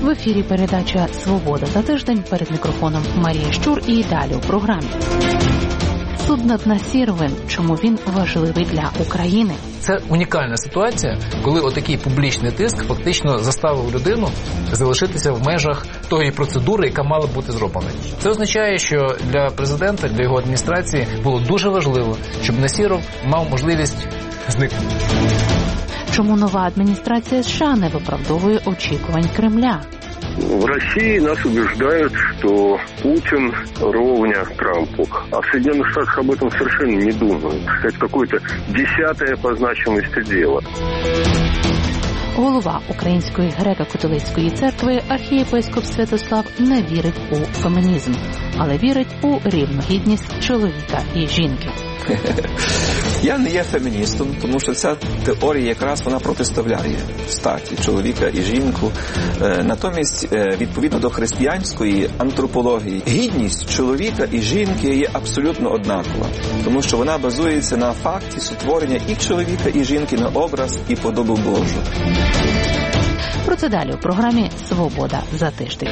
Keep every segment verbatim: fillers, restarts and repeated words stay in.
В ефірі передача «Свобода за тиждень», перед мікрофоном Марія Щур, і далі у програмі. Суд над Насіровим. Чому він важливий для України? Це унікальна ситуація, коли отакий публічний тиск фактично заставив людину залишитися в межах тої процедури, яка мала бути зроблена. Це означає, що для президента, для його адміністрації було дуже важливо, щоб Насіров мав можливість зникнути. Чому нова адміністрація США не виправдовує очікувань Кремля? В России нас убеждают, что Путин ровня Трампу, а в Соединенных Штатах об этом совершенно не думают. Это какое-то десятое по значимости дело. Голова Української греко-католицької церкви архієпископ Святослав не вірить у фемінізм, але вірить у рівногідність чоловіка і жінки. Я не є феміністом, тому що ця теорія якраз вона протиставляє статі чоловіка і жінку. Натомість, відповідно до християнської антропології, гідність чоловіка і жінки є абсолютно однакова, тому що вона базується на факті сотворення і чоловіка, і жінки на образ і подобу Божу. Про це далі у програмі «Свобода за тиждень».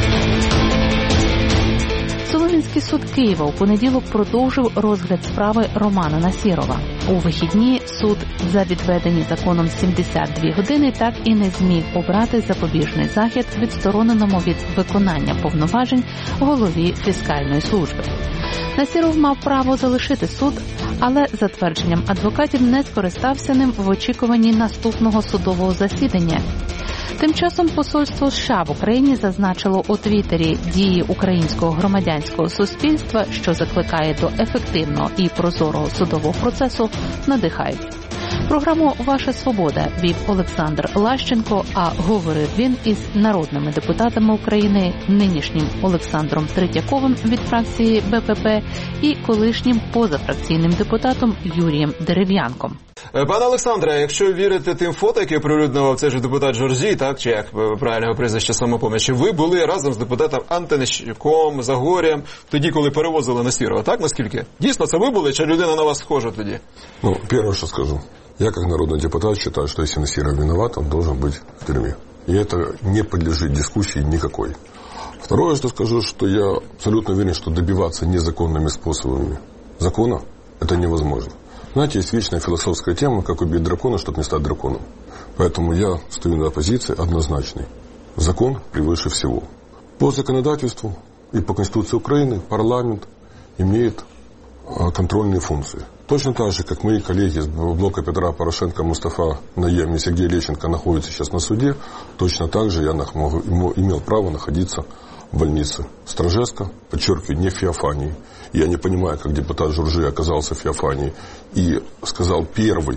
Солом'янський суд Києва у понеділок продовжив розгляд справи Романа Насірова. У вихідні суд за відведені законом сімдесят дві години так і не зміг обрати запобіжний захід відстороненому від виконання повноважень голові фіскальної служби. Насіров мав право залишити суд, але за твердженням адвокатів не скористався ним в очікуванні наступного судового засідання. Тим часом посольство США в Україні зазначило у Твіттері дії українського громадянського суспільства, що закликає до ефективного і прозорого судового процесу, надихають. Програму «Ваша свобода» вів Олександр Лащенко, а говорив він із народними депутатами України, нинішнім Олександром Третьяковим від фракції Бе Пе Пе і колишнім позафракційним депутатом Юрієм Дерев'янком. Пане Олександре, якщо вірити тим фото, які оприлюднював цей же депутат Жоржій, так, чи як правильного прізвища «Самопоміч», ви були разом з депутатом Антонищуком, Загорєм, тоді, коли перевозили Насірова, так, наскільки? Дійсно, це ви були, чи людина на вас схожа тоді? Ну, первое, что скажу. Я, как народный депутат, считаю, что если Насиров виноват, он должен быть в тюрьме. И это не подлежит дискуссии никакой. Второе, что скажу, что я абсолютно уверен, что добиваться незаконными способами закона – это невозможно. Знаете, есть вечная философская тема, как убить дракона, чтобы не стать драконом. Поэтому я стою на позиции однозначной. Закон превыше всего. По законодательству и по Конституции Украины парламент имеет контрольные функции. Точно так же, как мои коллеги из блока Петра Порошенко, Мустафа Наем и Сергей Лещенко находятся сейчас на суде, точно так же я имел право находиться в больнице Стражевска, подчеркиваю, не в Феофании. Я не понимаю, как депутат Журжи оказался в Феофании и сказал первый,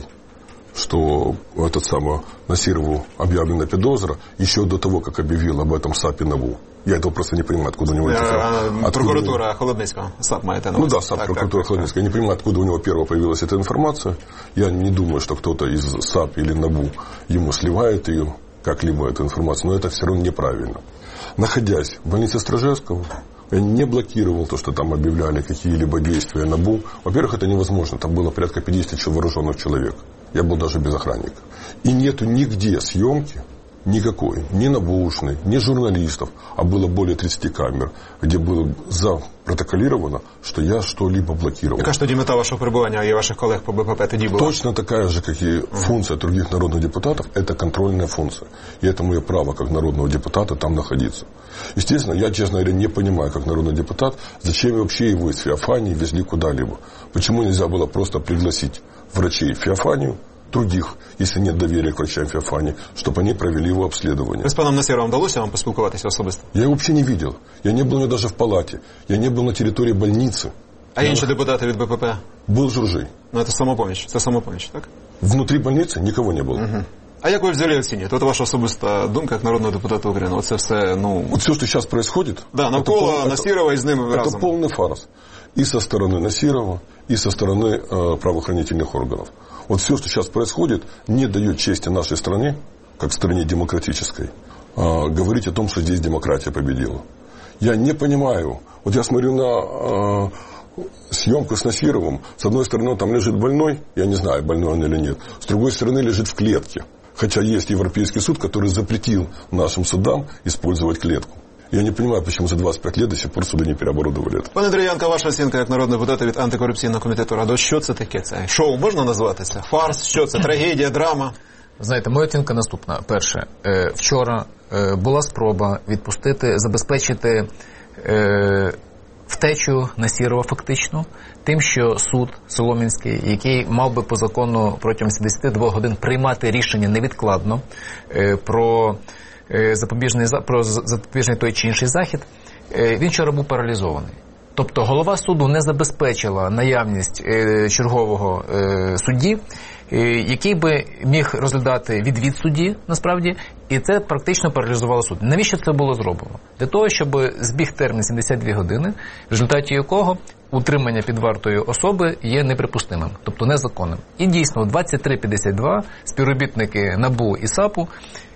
что этот самый Насирову объявлена подозра еще до того, как объявил об этом САП и НАБУ. Я этого просто не понимаю, откуда у него... Откуда... Прокуратура Холодницкого, САП мает это. Ну да, САП, так, прокуратура так, Холодницкого. Я не понимаю, откуда у него первого появилась эта информация. Я не думаю, что кто-то из САП или НАБУ ему сливает ее, как-либо эту информацию, но это все равно неправильно. Находясь в больнице Стражевского, я не блокировал то, что там объявляли какие-либо действия НАБУ. Во-первых, это невозможно. Там было порядка пятьдесят вооруженных человек. Я был даже без охранника. И нету нигде съемки никакой, ни НАБУшной, ни журналистов, а было более тридцати камер, где было запротоколировано, что я что-либо блокировал. Яка ж тоді мета вашого перебування і ваших колег по Бе Пе Пе тоді була? Точно такая же, как и функция других народных депутатов, это контрольная функция. И это мое право, как народного депутата, там находиться. Естественно, я, честно говоря, не понимаю, как народный депутат, зачем вообще его из Феофании везли куда-либо. Почему нельзя было просто пригласить врачей в Феофанию, других, если нет доверия к врачам Феофании, чтобы они провели его обследование. С паном Насіровим вдалося вам поспілкуватися особисто? Я его вообще не видел. Я не был у него даже в палате. Я не был на территории больницы. А я... інші депутати від Бе Пе Пе? Был Журжий. Ну, це самопоміч. Це самопоміч, так? Внутри больницы никого не было. Угу. А як ви взагалі оцінюєте? От ваша особиста думка, як народного депутата України. Оце все, ну... Вот все, что сейчас происходит... Да, навколо пол... Насірова і з ними это, разом. Это полный фарс. И со стороны Насирова, и со стороны э, правоохранительных органов. Вот все, что сейчас происходит, не дает чести нашей стране, как стране демократической, э, говорить о том, что здесь демократия победила. Я не понимаю. Вот я смотрю на э, съемку с Насировым. С одной стороны, там лежит больной, я не знаю, больной он или нет. С другой стороны, лежит в клетке. Хотя есть Европейский суд, который запретил нашим судам использовать клетку. Я не понимаю, почему за двадцять п'ять лет до сих пор суди не переоборудовали это. Пане Дерев'янко, ваша оцінка як народного депутата від антикорупційного комітету Ради. Що це таке? Це шоу можна назвати це? Фарс? Що це? Трагедія, драма? Знаєте, моя оцінка наступна. Перше, е, вчора е, була спроба відпустити, забезпечити е, втечу Насірова фактично тим, що суд Солом'янський, який мав би по закону протягом сімдесят два годин приймати рішення невідкладно е, про запобіжний, про запобіжний той чи інший захід, він вчора був паралізований. Тобто голова суду не забезпечила наявність чергового судді, який би міг розглядати відвід судді, насправді, і це практично паралізувало суд. Навіщо це було зроблено? Для того, щоб збіг термін сімдесят дві години, в результаті якого утримання під вартою особи є неприпустимим, тобто незаконним. І дійсно, в двадцять три п'ятдесят два співробітники НАБУ і САПу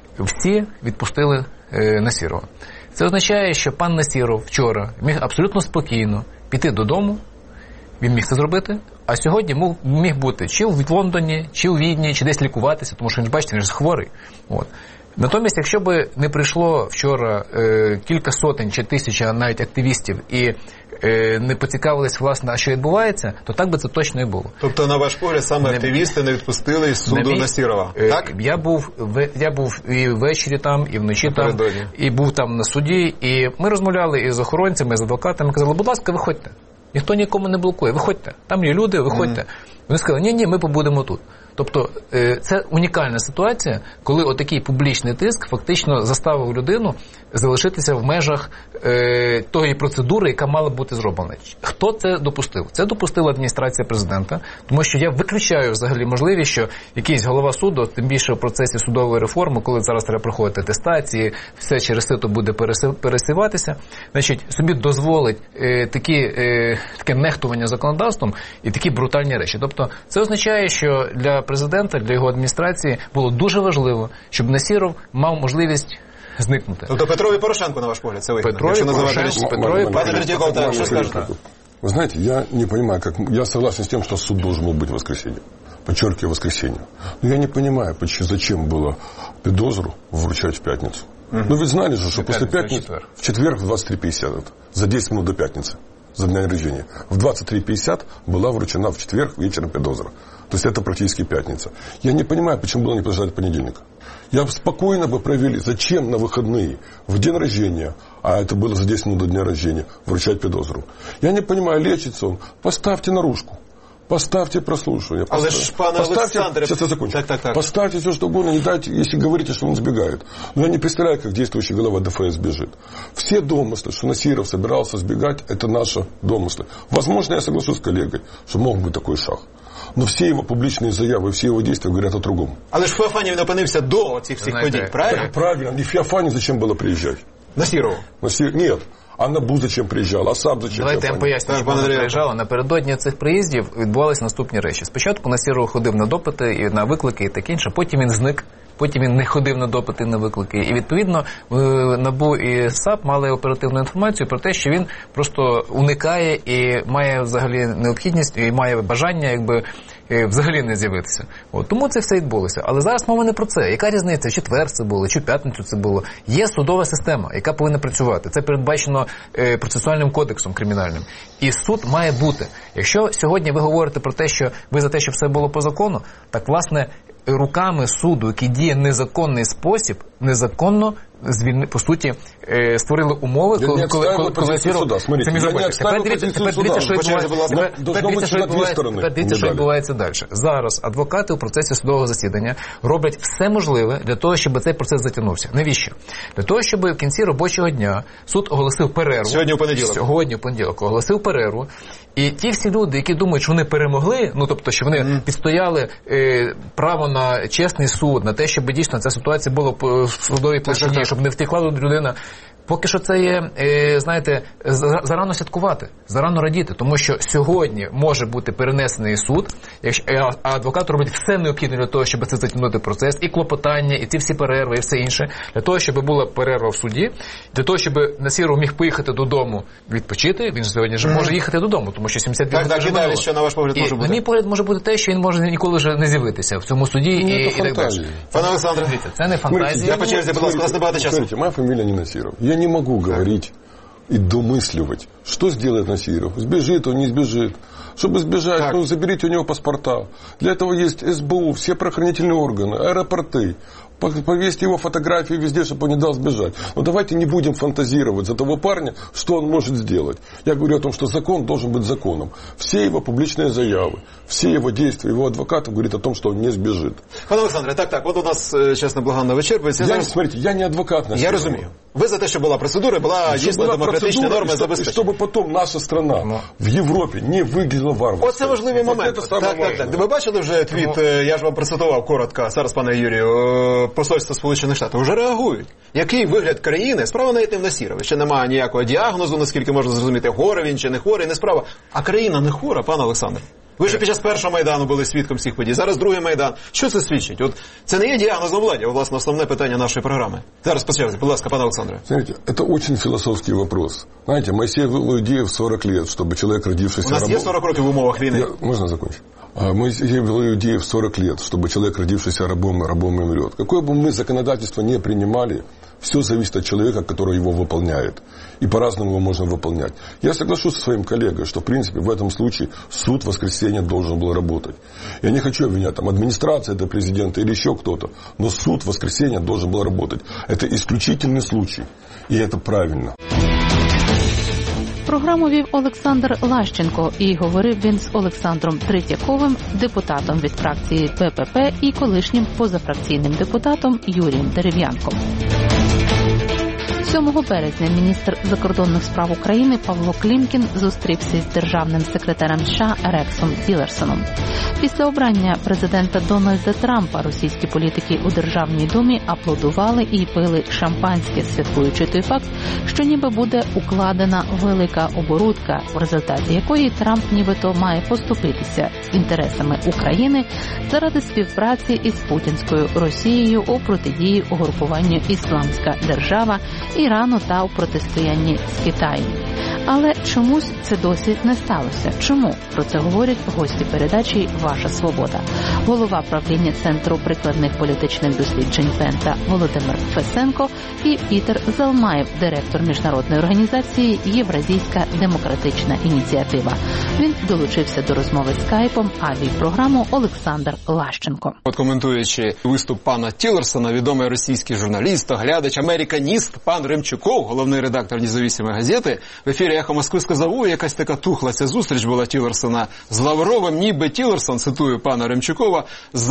всі відпустили е, Насірова. Це означає, що пан Насіров вчора міг абсолютно спокійно піти додому, він міг це зробити, а сьогодні міг, міг бути чи в Лондоні, чи у Відні, чи десь лікуватися, тому що, він, бачите, він ж хворий. От. Натомість, якщо б не прийшло вчора е, кілька сотень чи тисяча навіть активістів і е, не поцікавились, власне, а що відбувається, то так би це точно і було. Тобто, на ваш погляд, саме не, активісти не відпустили із суду мій, Насірова, е, так? Я був, я був і ввечері там, і вночі там, і був там на суді, і ми розмовляли із охоронцями, з адвокатами, казали, будь ласка, виходьте. Ніхто нікому не блокує, виходьте. Там є люди, виходьте. Mm. Вони сказали, ні-ні, ми побудемо тут. Тобто це унікальна ситуація, коли отакий публічний тиск фактично заставив людину залишитися в межах е, тої процедури, яка мала бути зроблена. Хто це допустив? Це допустила адміністрація президента, тому що я виключаю взагалі можливість, що якийсь голова суду, тим більше в процесі судової реформи, коли зараз треба проходити атестації, все через це то буде пересиватися, значить, собі дозволить е, такі, е, таке нехтування законодавством і такі брутальні речі. Тобто це означає, що для президента, для його адміністрації було дуже важливо, щоб Насіров мав можливість зникнути. Тобто Петро і Порошенко, на ваш погляд, це вигідно? Петро і Порошенко, Петро і Пане Третьяков, так, що скажете? Вы знаете, я не понимаю, как... Я согласен с тем, что суд должен был быть в воскресенье. Подчеркиваю, воскресенье. Но я не понимаю, зачем было подозру вручать в пятницу. Угу. Ну ведь знали же, что после пятницы... В четверг в двадцать три пятьдесят, за десять минут до пятницы, за дня рождения. В двадцать три пятьдесят была вручена в четверг вечером подозра. То есть это практически пятница. Я не понимаю, почему было не подождать понедельника. Я спокойно бы провели. Зачем на выходные, в день рождения, а это было за десять минут до дня рождения, вручать подозру? Я не понимаю, лечится он. Поставьте наружку. Поставьте прослушивание. Але Поставьте, ж, пане Олександре... Сейчас я закончу. Так, так, так. Поставьте все, что угодно, не дайте, если говорите, что он сбегает. Но я не представляю, как действующая голова ДФС бежит. Все домыслы, что Насиров собирался сбегать, это наши домыслы. Возможно, я соглашусь с коллегой, что мог быть такой шаг. Но все его публичные заявы, все его действия говорят о другом. Але ж Феофанів не опинився до цих всіх подій, правильно? Так, правильно. И Феофанию зачем было приезжать? Насірову? Насир... Нет. А НАБУ зачем приїжджав? А САП зачем? Давайте я поясню, що вона приїжджала. Напередодні цих приїздів відбувалися наступні речі. Спочатку Насіров ходив на допити, і на виклики і таке інше. Потім він зник. Потім він не ходив на допити, на виклики. І, відповідно, НАБУ і САП мали оперативну інформацію про те, що він просто уникає і має взагалі необхідність, і має бажання, якби, взагалі не з'явитися. От. Тому це все відбулося. Але зараз мова не про це. Яка різниця? В четвер це було, чи в п'ятницю це було? Є судова система, яка повинна працювати. Це передбачено е, процесуальним кодексом кримінальним. І суд має бути. Якщо сьогодні ви говорите про те, що ви за те, щоб все було по закону, так, власне, руками суду, який діє незаконний спосіб, незаконно звільни, по суті, е, створили умови, я коли, коли, коли, коли суда. Смотрите, це міг зробити. Тепер дивіться, тепер дивіться, що відбувається. Тепер дивіться, що відбувається, тепер дивіться, що відбувається далі. Зараз адвокати у процесі судового засідання роблять все можливе для того, щоб цей процес затягнувся. Навіщо? Для того, щоб в кінці робочого дня суд оголосив перерву. Сьогодні у понеділок. Сьогодні у понеділок оголосив перерву. І ті всі люди, які думають, що вони перемогли, ну, тобто, що вони mm. підстояли е, право на чесний суд, на те, щоб дійсно ця ситуація була в судовій площині, щоб не втекла людина. Поки що це є, знаєте, зарано святкувати, зарано радіти, тому що сьогодні може бути перенесений суд, а адвокат робить все необхідне для того, щоб це затягнути процес, і клопотання, і ці всі перерви, і все інше, для того, щоб була перерва в суді, для того, щоб Насіров міг поїхати додому відпочити, він ж сьогодні ж може їхати додому, тому що сімдесят дві години вже минуло. Що, на ваш погляд, може бути? На мій погляд, може бути те, що він може ніколи вже не з'явитися в цьому суді, ну, і, і так далі. Пане Олександре, це не фантазія. Я по черзі, будь ласка, у нас небагато часу. Смотрите, моя фамилия не Насиров. Я не могу говорить и домысливать, что сделает Насиров. Сбежит он, не сбежит. Чтобы сбежать, так. ну, заберите у него паспорта. Для этого есть эс бэ у, все правоохранительные органы, аэропорты. Повесьте его фотографии везде, чтобы он не дал сбежать. Но давайте не будем фантазировать за того парня, что он может сделать. Я говорю о том, что закон должен быть законом. Все его публичные заявы, все его действия, его адвокатов говорит о том, что он не сбежит. Пане Олександре, так, так, от у нас, чесно, благанно вичерпується. Я, зараз... смотрите, я не адвокат. Насирова. Я розумію. Ви за те, що була процедура, була дійсно демократична норма забезпечена. Щоб потім наша страна Но. в Європі не виглядала варварською. Оце важливий момент. Так, так, так. Ви бачили вже твіт, Но. я ж вам процитував коротко, зараз, пане Юрію, посольство Сполучених Штатів вже реагують. Який вигляд країни? Справа навіть не в Насірові. Ще немає ніякого діагнозу, наскільки можна зрозуміти, хворий він чи не хворий, не справа. А країна не хвора, пане Олександре. Ви ж під час першого Майдану були свідком всіх подій. Зараз другий Майдан. Що це свідчить? От це не є діагноз на владі, а, власне, основне питання нашої програми. Зараз почався. Будь ласка, пане Олександре. Смотрите, это очень философский вопрос. Знаете, Моисей ввел идею в сорок лет, чтобы человек, родившийся... У нас рабом... є сорок років в умовах війни? Я... Можно закончить? Моисей ввел идею в сорок лет, чтобы человек, родившийся рабом, рабом умрет. Какое бы мы законодательство не принимали, все зависит от человека, который его выполняет. И по-разному его можно выполнять. Я соглашусь со своим коллегой, что, в принципе, в этом случае суд в воскресенье должен был работать. Я не хочу обвинять там администрация, это президента или еще кто-то, но суд в воскресенье должен был работать. Это исключительный случай. И это правильно. Програму вів Олександр Лащенко, і говорив він з Олександром Третьяковим, депутатом від фракції Бе Пе Пе і колишнім позафракційним депутатом Юрієм Дерев'янком. сьомого березня міністр закордонних справ України Павло Клімкін зустрівся із державним секретарем США Рексом Тіллерсоном. Після обрання президента Дональда Трампа російські політики у Державній думі аплодували і пили шампанське, святкуючи той факт, що ніби буде укладена велика оборудка, в результаті якої Трамп нібито має поступитися інтересами України заради співпраці із путінською Росією у протидії угрупуванню «Ісламська держава», Ірану та у протистоянні з Китаєм. Але чомусь це досі не сталося. Чому? Про це говорять гості передачі «Ваша свобода». Голова правління Центру прикладних політичних досліджень Пента Володимир Фесенко і Пітер Залмаєв, директор міжнародної організації «Євразійська демократична ініціатива». Він долучився до розмови скайпом, а вів програму Олександр Лащенко. От коментуючи виступ пана Тіллерсона, відомий російський журналіст, оглядач, американіст, пан Ремчуков, головний редактор «Независимої газети», в ефірі «Ехо Москви» сказав, ой, якась така тухла ця зустріч була Тіллерсона з Лавровим, ніби Тіллерсон, цитую пана Ремчукова,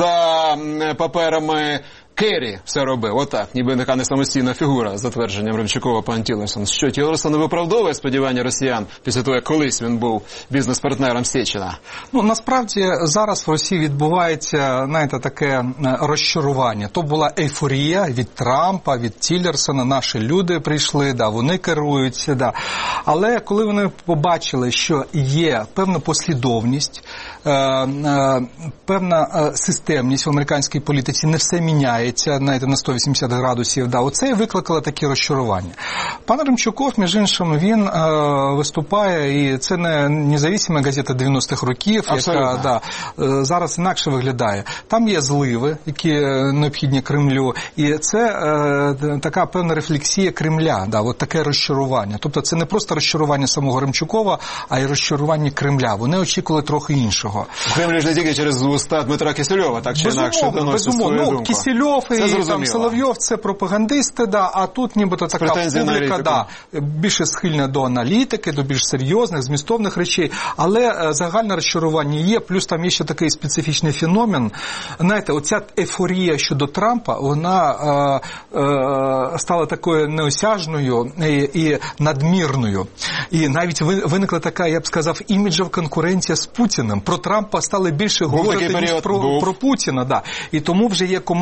за паперами Керрі все робив, отак, ніби така не самостійна фігура, за твердженням Ремчукова, пан Тіллерсон. Що, Тіллерсон не виправдовує сподівання росіян після того, як колись він був бізнес-партнером Сєчина? Ну, насправді, зараз в Росії відбувається, знаєте, таке розчарування. То була ейфорія від Трампа, від Тіллерсона, наші люди прийшли, да, вони керують, да. Але коли вони побачили, що є певна послідовність, е, е, певна системність в американській політиці, не все міняє, знаєте, на сто вісімдесят градусів, да, оце і викликало такі розчарування. Пан Ремчуков, між іншим, він е, виступає, і це не независима газета дев'яностих років, яка да, е, зараз інакше виглядає. Там є зливи, які необхідні Кремлю, і це е, така певна рефлексія Кремля, да, от таке розчарування. Тобто це не просто розчарування самого Ремчукова, а й розчарування Кремля. Вони очікували трохи іншого. В Кремлі ж не тільки через уста Дмитра Кисельова, так чи інакше доносить свою думку. Кисельов і там Соловйов – це пропагандисти, да, а тут нібито така публіка, да, більше схильна до аналітики, до більш серйозних, змістовних речей, але загальне розчарування є, плюс там є ще такий специфічний феномен. Знаєте, оця ейфорія щодо Трампа, вона е, е, стала такою неосяжною і, і надмірною. І навіть виникла така, я б сказав, іміджова конкуренція з Путіним. Про Трампа стали більше говорити, ніж про, про Путіна. Да. І тому вже є команда при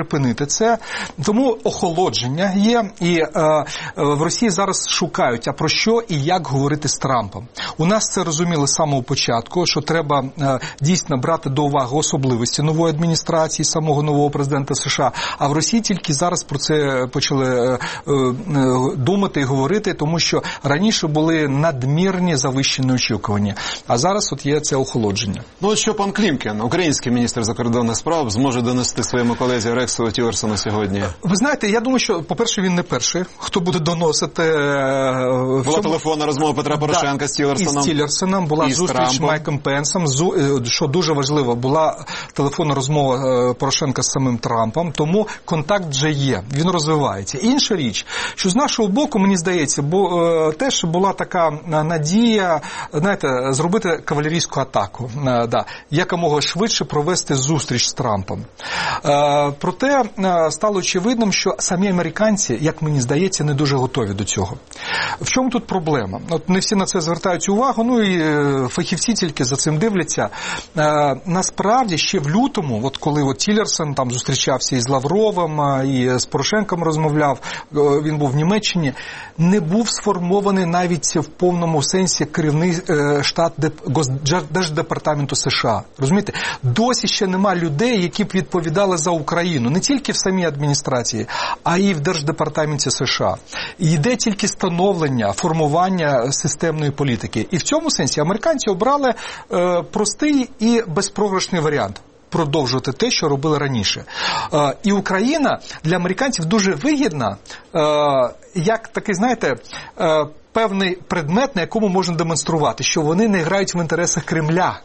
припинити це. Тому охолодження є, і е, в Росії зараз шукають, а про що і як говорити з Трампом. У нас це розуміли з самого початку, що треба е, дійсно брати до уваги особливості нової адміністрації, самого нового президента США, а в Росії тільки зараз про це почали е, е, думати і говорити, тому що раніше були надмірні завищені очікування, а зараз от є це охолодження. Ну от що пан Клімкін, український міністр закордонних справ, зможе донести своєму колезі Рексу Тіллерсону сьогодні? Ви знаєте, я думаю, що, по-перше, він не перший, хто буде доносити... Була цьому... телефонна розмова Петра Порошенка да, з Тіллерсоном. І з Тіллерсоном, була і зустріч з Майком Пенсом, що дуже важливо, була телефонна розмова Порошенка з самим Трампом, тому контакт вже є, він розвивається. Інша річ, що з нашого боку, мені здається, бо теж була така надія, знаєте, зробити кавалерійську атаку, да, якомога швидше провести зустріч з Трампом. Проте стало очевидним, що самі американці, як мені здається, не дуже готові до цього. В чому тут проблема? От не всі на це звертають увагу, ну і фахівці тільки за цим дивляться. Насправді, ще в лютому, от коли от Тіллерсон там зустрічався із Лавровим, і з Порошенком розмовляв, він був в Німеччині, не був сформований навіть в повному сенсі керівний штат Держдепартаменту США. Розумієте? Досі ще нема людей, які б відповідали за Україну. Не тільки в самій адміністрації, а й в Держдепартаменті США. І йде тільки становлення, формування системної політики. І в цьому сенсі американці обрали е, простий і безпрограшний варіант. Продовжувати те, що робили раніше. Е, і Україна для американців дуже вигідна, е, як такий, знаєте, е, певний предмет, на якому можна демонструвати, що вони не грають в інтересах Кремля.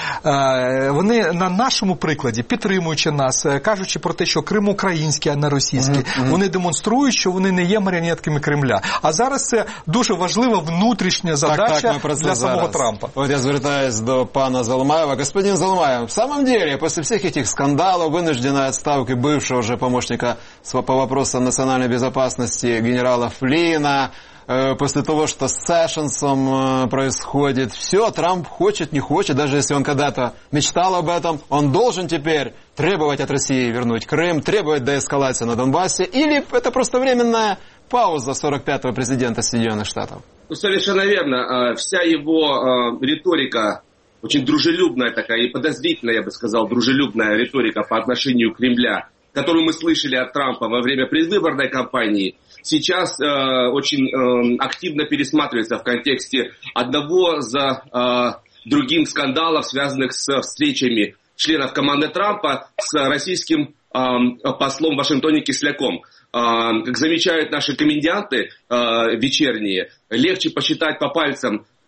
Вони на нашому прикладі, підтримуючи нас, кажучи про те, що Крим український, а не російський, mm-hmm. вони демонструють, що вони не є маріонетками Кремля. А зараз це дуже важлива внутрішня задача так, так, для самого зараз. Трампа. Вот я звертаюсь до пана Залмаева. Господин Залмаев, в самом деле, после всех этих скандалов, вынужденной отставки бывшего уже помощника по вопросам национальной безопасности генерала Флина, после того, что с Сэшенсом происходит, все, Трамп хочет, не хочет, даже если он когда-то мечтал об этом, он должен теперь требовать от России вернуть Крым, требовать деэскалации на Донбассе, или это просто временная пауза сорок пятого президента Соединенных Штатов? Ну, совершенно верно. Вся его риторика, очень дружелюбная такая и подозрительная, я бы сказал, дружелюбная риторика по отношению к Кремля, которую мы слышали от Трампа во время предвыборной кампании, сейчас э, очень э, активно пересматривается в контексте одного за э, другим скандалов, связанных с встречами членов команды Трампа с российским э, послом в Вашингтоне Кисляком. Э, как замечают наши комедианты э, вечерние, легче посчитать по пальцам э,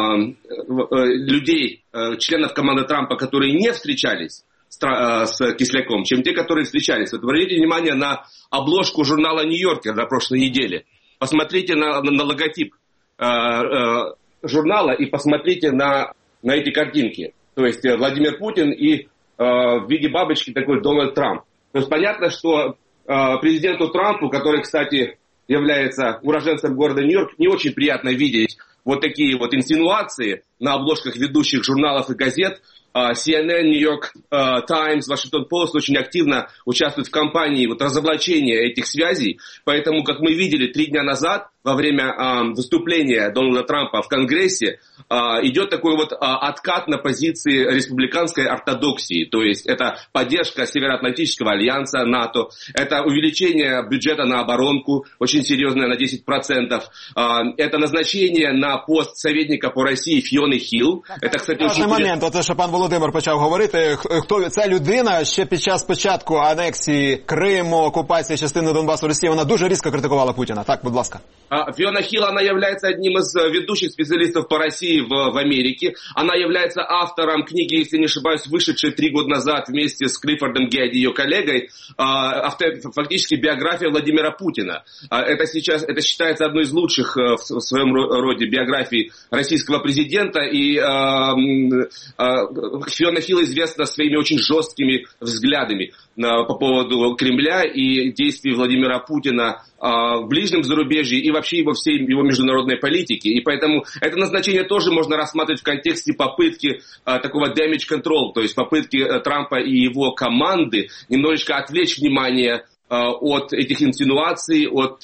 э, людей, э, членов команды Трампа, которые не встречались с Кисляком, чем те, которые встречались. Вот обратите внимание на обложку журнала «Нью-Йоркер» на прошлой неделе. Посмотрите на, на, на логотип э, э, журнала и посмотрите на, на эти картинки. То есть Владимир Путин и э, в виде бабочки такой Дональд Трамп. То есть понятно, что э, президенту Трампу, который, кстати, является уроженцем города Нью-Йорк, не очень приятно видеть вот такие вот инсинуации на обложках ведущих журналов и газет. си эн эн, Нью-Йорк Таймс, Вашингтон Пост очень активно участвуют в кампании вот, разоблачения этих связей. Поэтому, как мы видели три дня назад, во время э, выступления Дональда Трампа в Конгрессе, э, идет такой вот э, откат на позиции республиканской ортодоксии. То есть это поддержка Североатлантического альянса НАТО, это увеличение бюджета на оборонку, очень серьезное, на десять процентов. Э, это назначение на пост советника по России Фіони Хілл. Это, кстати, очень... момент, оце, що пан Володимир почав говорити, хто ця людина ще під час початку анексії Криму, окупації частини Донбасу Росії, вона дуже різко критикувала Путіна. Так, будь ласка. Фіона Хилл, она является одним из ведущих специалистов по России в, в Америке. Она является автором книги, если не ошибаюсь, вышедшей три года назад вместе с Клиффордом Гедди, ее коллегой, автор, фактически биография Владимира Путина. Это сейчас, это считается одной из лучших в своем роде биографий российского президента. И Фиона Хилл известна своими очень жесткими взглядами. по поводу Кремля и действий Владимира Путина в ближнем зарубежье и вообще его всей его международной политики. И поэтому это назначение тоже можно рассматривать в контексте попытки такого damage control, то есть попытки Трампа и его команды немножечко отвлечь внимание от этих инсинуаций, от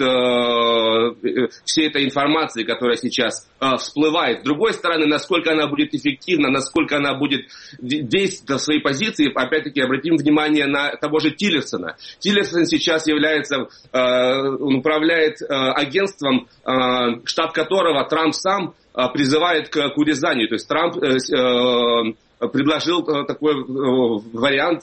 э, всей этой информации, которая сейчас э, всплывает. С другой стороны, насколько она будет эффективна, насколько она будет действовать в своей позиции, опять-таки обратим внимание на того же Тиллерсона. Тиллерсон сейчас является, э, он управляет э, агентством, э, штаб которого Трамп сам э, призывает к, к урезанию. То есть Трамп э, э, предложил такой вариант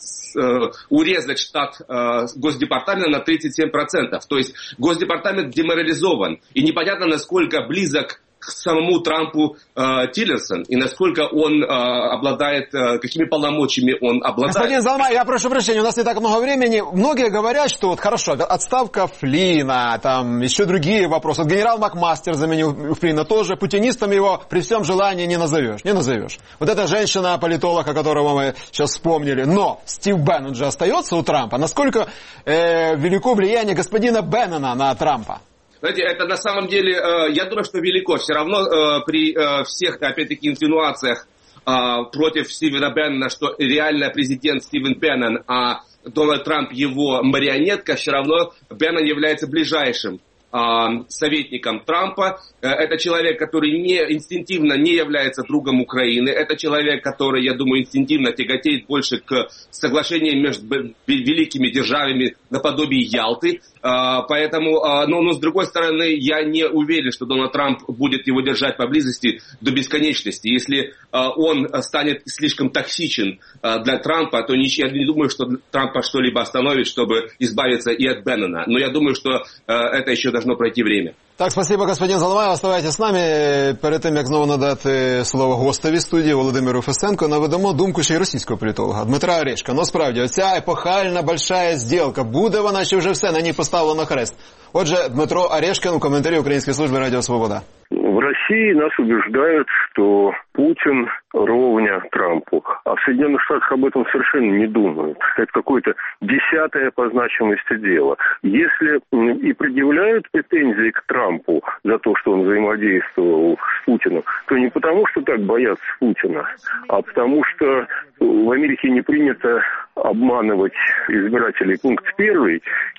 урезать штат Госдепартамента на тридцать семь процентов. То есть Госдепартамент деморализован. И непонятно, насколько близок к самому Трампу э, Тиллерсон и насколько он э, обладает, э, какими полномочиями он обладает. Господин Залмай, я прошу прощения, у нас не так много времени. Многие говорят, что вот хорошо, отставка Флина, там еще другие вопросы. Вот генерал Макмастер заменил Флина тоже. Путинистом его при всем желании не назовешь. Не назовешь. Вот эта женщина-политолог, о которого мы сейчас вспомнили. Но Стив Беннон же остается у Трампа. Насколько э, велико влияние господина Беннона на Трампа? Знаете, это на самом деле, э, я думаю, что велико. Все равно э, при э, всех, опять-таки, инсинуациях э, против Стивена Беннона, что реально президент Стивен Беннон, а Дональд Трамп его марионетка, все равно Беннон является ближайшим э, советником Трампа. Э, это человек, который не, инстинктивно не является другом Украины. Это человек, который, я думаю, инстинктивно тяготеет больше к соглашениям между великими державами наподобие Ялты. Поэтому, но, но с другой стороны, я не уверен, что Дональд Трамп будет его держать поблизости до бесконечности. Если он станет слишком токсичен для Трампа, то я не думаю, что Трампа что-либо остановит, чтобы избавиться и от Беннона. Но я думаю, что это еще должно пройти время. Так, спасибо, господин Залмай. Оставайтесь з нами. Перед тим, як знову надати слово гостеві студії Володимиру Фесенко, наведемо думку ще й російського політолога Дмитра Орешка. Ну, справді, оця епохальна большая зділка, буде вона чи вже все, на ній поставлено хрест? Отже, Дмитро Орешкин у коментарі Української служби Радіо Свобода. В России нас убеждают, что Путин ровня Трампу, а в Соединенных Штатах об этом совершенно не думают. Это какое-то десятое по значимости дело. Если и предъявляют претензии к Трампу за то, что он взаимодействовал с Путиным, то не потому, что так боятся Путина, а потому что в Америке не принято обманывать избирателей, пункт первый,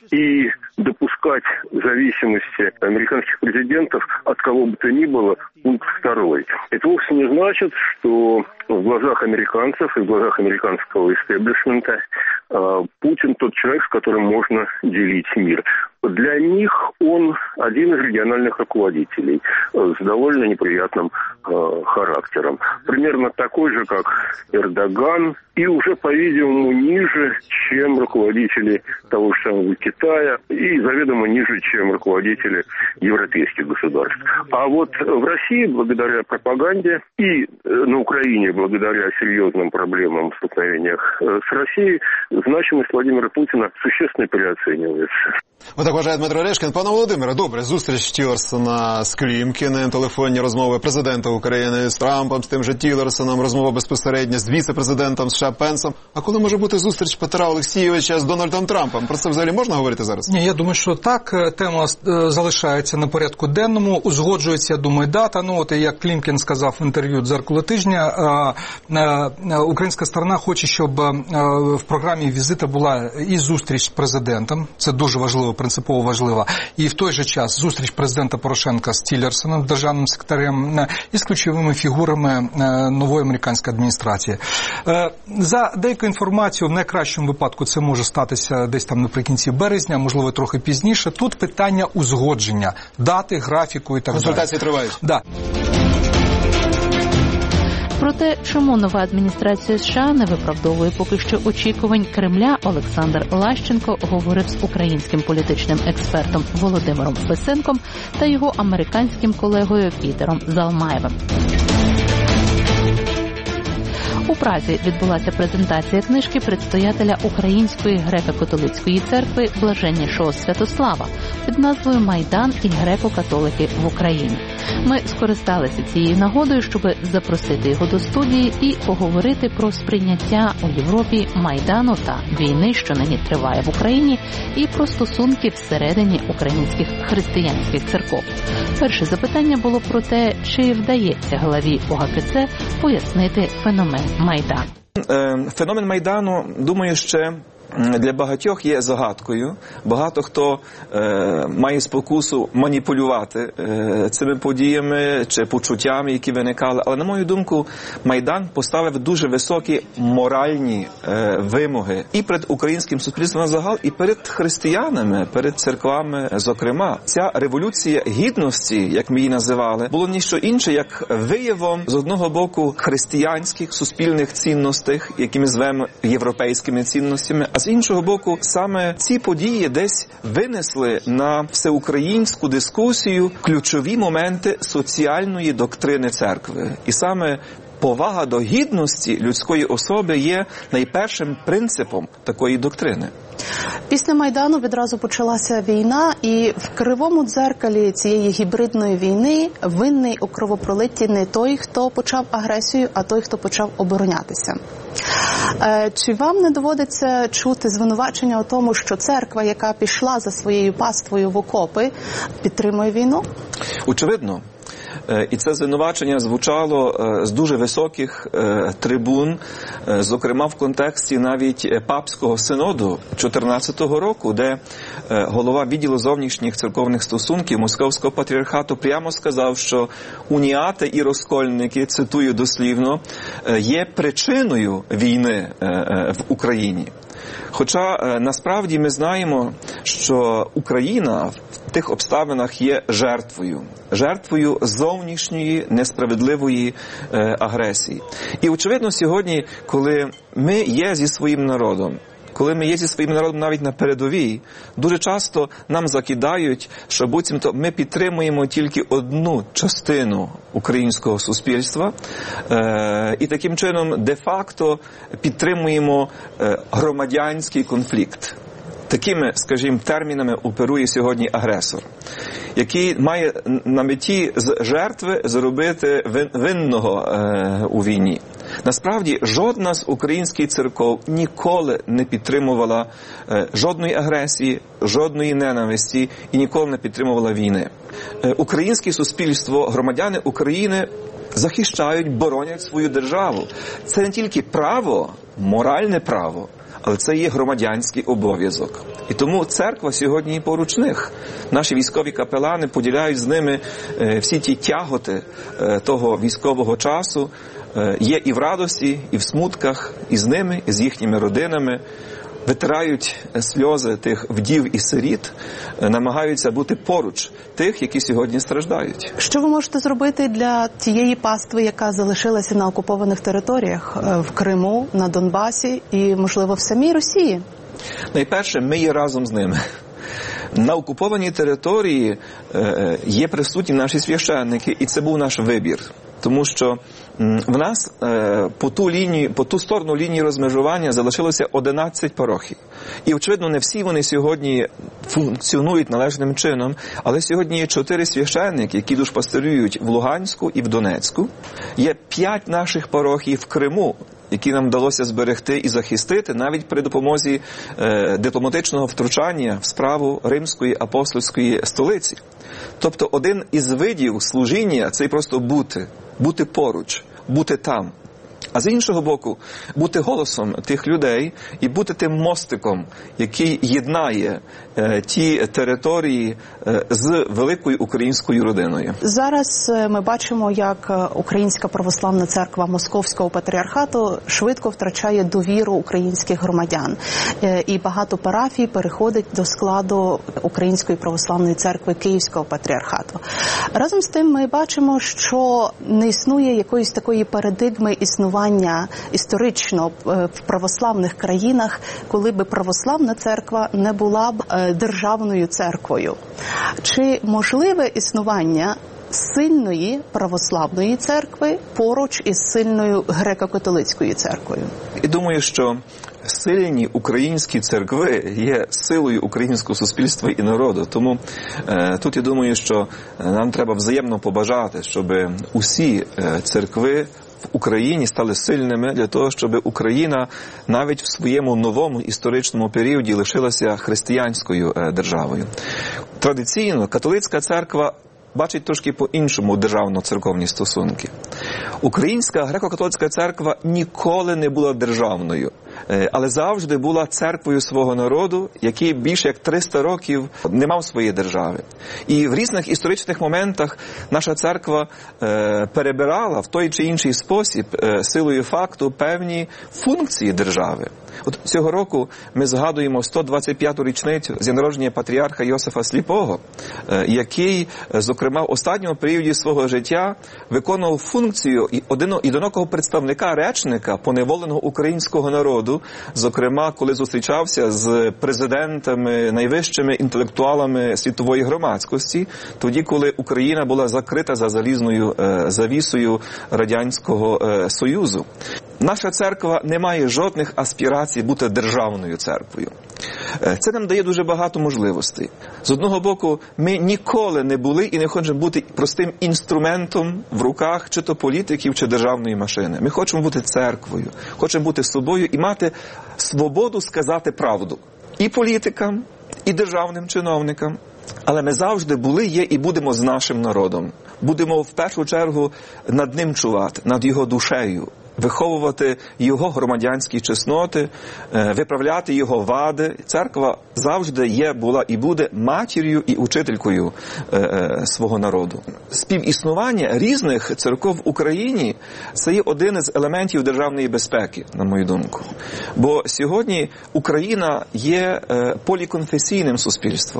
и допускать зависимости американских президентов от кого бы то ни было, пункт второй. Это вовсе не значит, что в глазах американцев и в глазах американского истеблишмента Путин тот человек, с которым можно делить мир. Для них он один из региональных руководителей с довольно неприятным э, характером. Примерно такой же, как Эрдоган, и уже, по-видимому, ниже, чем руководители того же самого Китая, и заведомо ниже, чем руководители европейских государств. А вот в России, благодаря пропаганде, и на Украине, благодаря серьезным проблемам в столкновениях с Россией, значимость Владимира Путина существенно переоценивается. Отак вважає Дмитро Орешкін. Пане Володимире, добре, зустріч Тіллерсона з Клімкіним, телефонні розмови президента України з Трампом, з тим же Тіллерсоном, розмова безпосередньо з віце-президентом США Пенсом. А коли може бути зустріч Петра Олексійовича з Дональдом Трампом? Про це взагалі можна говорити зараз? Ні, я думаю, що так. Тема залишається на порядку денному, узгоджується, я думаю, дата. Ну, от, як Клімкін сказав в інтерв'ю «Дзеркало тижня», українська сторона хоче, щоб в програмі візиту була і зустріч з президентом. Це дуже важливо, принципово важливо. І в той же час зустріч президента Порошенка з Тіллерсоном, державним секретарем, і з ключовими фігурами нової американської адміністрації. За деякою інформацією, в найкращому випадку це може статися десь там наприкінці березня, можливо, трохи пізніше. Тут питання узгодження, дати, графіку і так далі. Консультації тривають. Да. Про те, чому нова адміністрація США не виправдовує поки що очікувань Кремля, Олександр Лащенко говорив з українським політичним експертом Володимиром Фесенком та його американським колегою Пітером Залмаєвим. У Празі відбулася презентація книжки предстоятеля Української греко-католицької церкви Блаженнішого Святослава під назвою «Майдан і греко-католики в Україні». Ми скористалися цією нагодою, щоб запросити його до студії і поговорити про сприйняття у Європі Майдану та війни, що нині триває в Україні, і про стосунки всередині українських християнських церков. Перше запитання було про те, чи вдається главі О Га Пе Це пояснити феномен Майдану. Феномен Майдану, думаю, ще для багатьох є загадкою. Багато хто е, має спокусу маніпулювати е, цими подіями чи почуттями, які виникали. Але, на мою думку, Майдан поставив дуже високі моральні е, вимоги і перед українським суспільством на загал, і перед християнами, перед церквами, зокрема. Ця революція гідності, як ми її називали, було ніщо інше, як виявом, з одного боку, християнських суспільних цінностей, які ми звемо європейськими цінностями, а з іншого боку, саме ці події десь винесли на всеукраїнську дискусію ключові моменти соціальної доктрини церкви. І саме повага до гідності людської особи є найпершим принципом такої доктрини. Після Майдану відразу почалася війна, і в кривому дзеркалі цієї гібридної війни винний у кровопролитті не той, хто почав агресію, а той, хто почав оборонятися. Чи вам не доводиться чути звинувачення у тому, що церква, яка пішла за своєю паствою в окопи, підтримує війну? Очевидно. І це звинувачення звучало з дуже високих трибун, зокрема в контексті навіть папського синоду чотирнадцятого року, де голова відділу зовнішніх церковних стосунків Московського патріархату прямо сказав, що уніати і розкольники, цитую дослівно, є причиною війни в Україні. Хоча насправді ми знаємо, що Україна в тих обставинах є жертвою. Жертвою зовнішньої несправедливої е, агресії. І очевидно сьогодні, коли ми є зі своїм народом, коли ми є зі своїм народом навіть на передовій, дуже часто нам закидають, що буцімто ми підтримуємо тільки одну частину українського суспільства е, і таким чином де-факто підтримуємо е, громадянський конфлікт. Такими, скажімо, термінами оперує сьогодні агресор, який має на меті з жертви зробити винного е, у війні. Насправді, жодна з українських церков ніколи не підтримувала е, жодної агресії, жодної ненависті і ніколи не підтримувала війни. Е, українське суспільство, громадяни України захищають, боронять свою державу. Це не тільки право, моральне право, але це є громадянський обов'язок. І тому церква сьогодні поруч них. Наші військові капелани поділяють з ними е, всі ті тяготи е, того військового часу. Е, є і в радості, і в смутках, і з ними, і з їхніми родинами. Витирають сльози тих вдів і сиріт, намагаються бути поруч тих, які сьогодні страждають. Що ви можете зробити для тієї пастви, яка залишилася на окупованих територіях в Криму, на Донбасі і, можливо, в самій Росії? Найперше, ми є разом з ними. На окупованій території е, є присутні наші священники, і це був наш вибір. Тому що в нас е, по ту лінію, по ту сторону лінії розмежування залишилося одинадцять парохій. І, очевидно, не всі вони сьогодні функціонують належним чином, але сьогодні є чотири священники, які душпастирюють в Луганську і в Донецьку. Є п'ять наших парохій в Криму, які нам вдалося зберегти і захистити навіть при допомозі е, дипломатичного втручання в справу Римської апостольської столиці. Тобто один із видів служіння – це просто бути, бути поруч, бути там. А з іншого боку, бути голосом тих людей і бути тим мостиком, який єднає е, ті території е, з великою українською родиною. Зараз ми бачимо, як Українська православна церква Московського патріархату швидко втрачає довіру українських громадян. Е, і багато парафій переходить до складу Української православної церкви Київського патріархату. Разом з тим ми бачимо, що не існує якоїсь такої парадигми існування історично в православних країнах, коли би православна церква не була б державною церквою. Чи можливе існування сильної православної церкви поруч із сильною греко-католицькою церквою? І думаю, що сильні українські церкви є силою українського суспільства і народу. Тому е, тут я думаю, що нам треба взаємно побажати, щоб усі е, церкви в Україні стали сильними для того, щоб Україна навіть в своєму новому історичному періоді лишилася християнською е, державою. Традиційно католицька церква бачить трошки по-іншому державно-церковні стосунки. Українська греко-католицька церква ніколи не була державною, але завжди була церквою свого народу, який більше як триста років не мав своєї держави. І в різних історичних моментах наша церква е, перебирала в той чи інший спосіб е, силою факту певні функції держави. От цього року ми згадуємо сто двадцять п'яту річницю з дня народження патріарха Йосифа Сліпого, е, який, зокрема, в останньому періоді свого життя виконував функцію одинокого представника, речника поневоленого українського народу, зокрема, коли зустрічався з президентами, найвищими інтелектуалами світової громадськості, тоді, коли Україна була закрита за залізною е, завісою Радянського е, Союзу. Наша церква не має жодних аспірацій бути державною церквою. Це нам дає дуже багато можливостей. З одного боку, ми ніколи не були і не хочемо бути простим інструментом в руках чи то політиків, чи державної машини. Ми хочемо бути церквою, хочемо бути собою і мати свободу сказати правду. І політикам, і державним чиновникам. Але ми завжди були, є і будемо з нашим народом. Будемо в першу чергу над ним чувати, над його душею. Виховувати його громадянські чесноти, виправляти його вади. Церква завжди є, була і буде матір'ю і учителькою свого народу. Співіснування різних церков в Україні – це є один із елементів державної безпеки, на мою думку. Бо сьогодні Україна є поліконфесійним суспільством.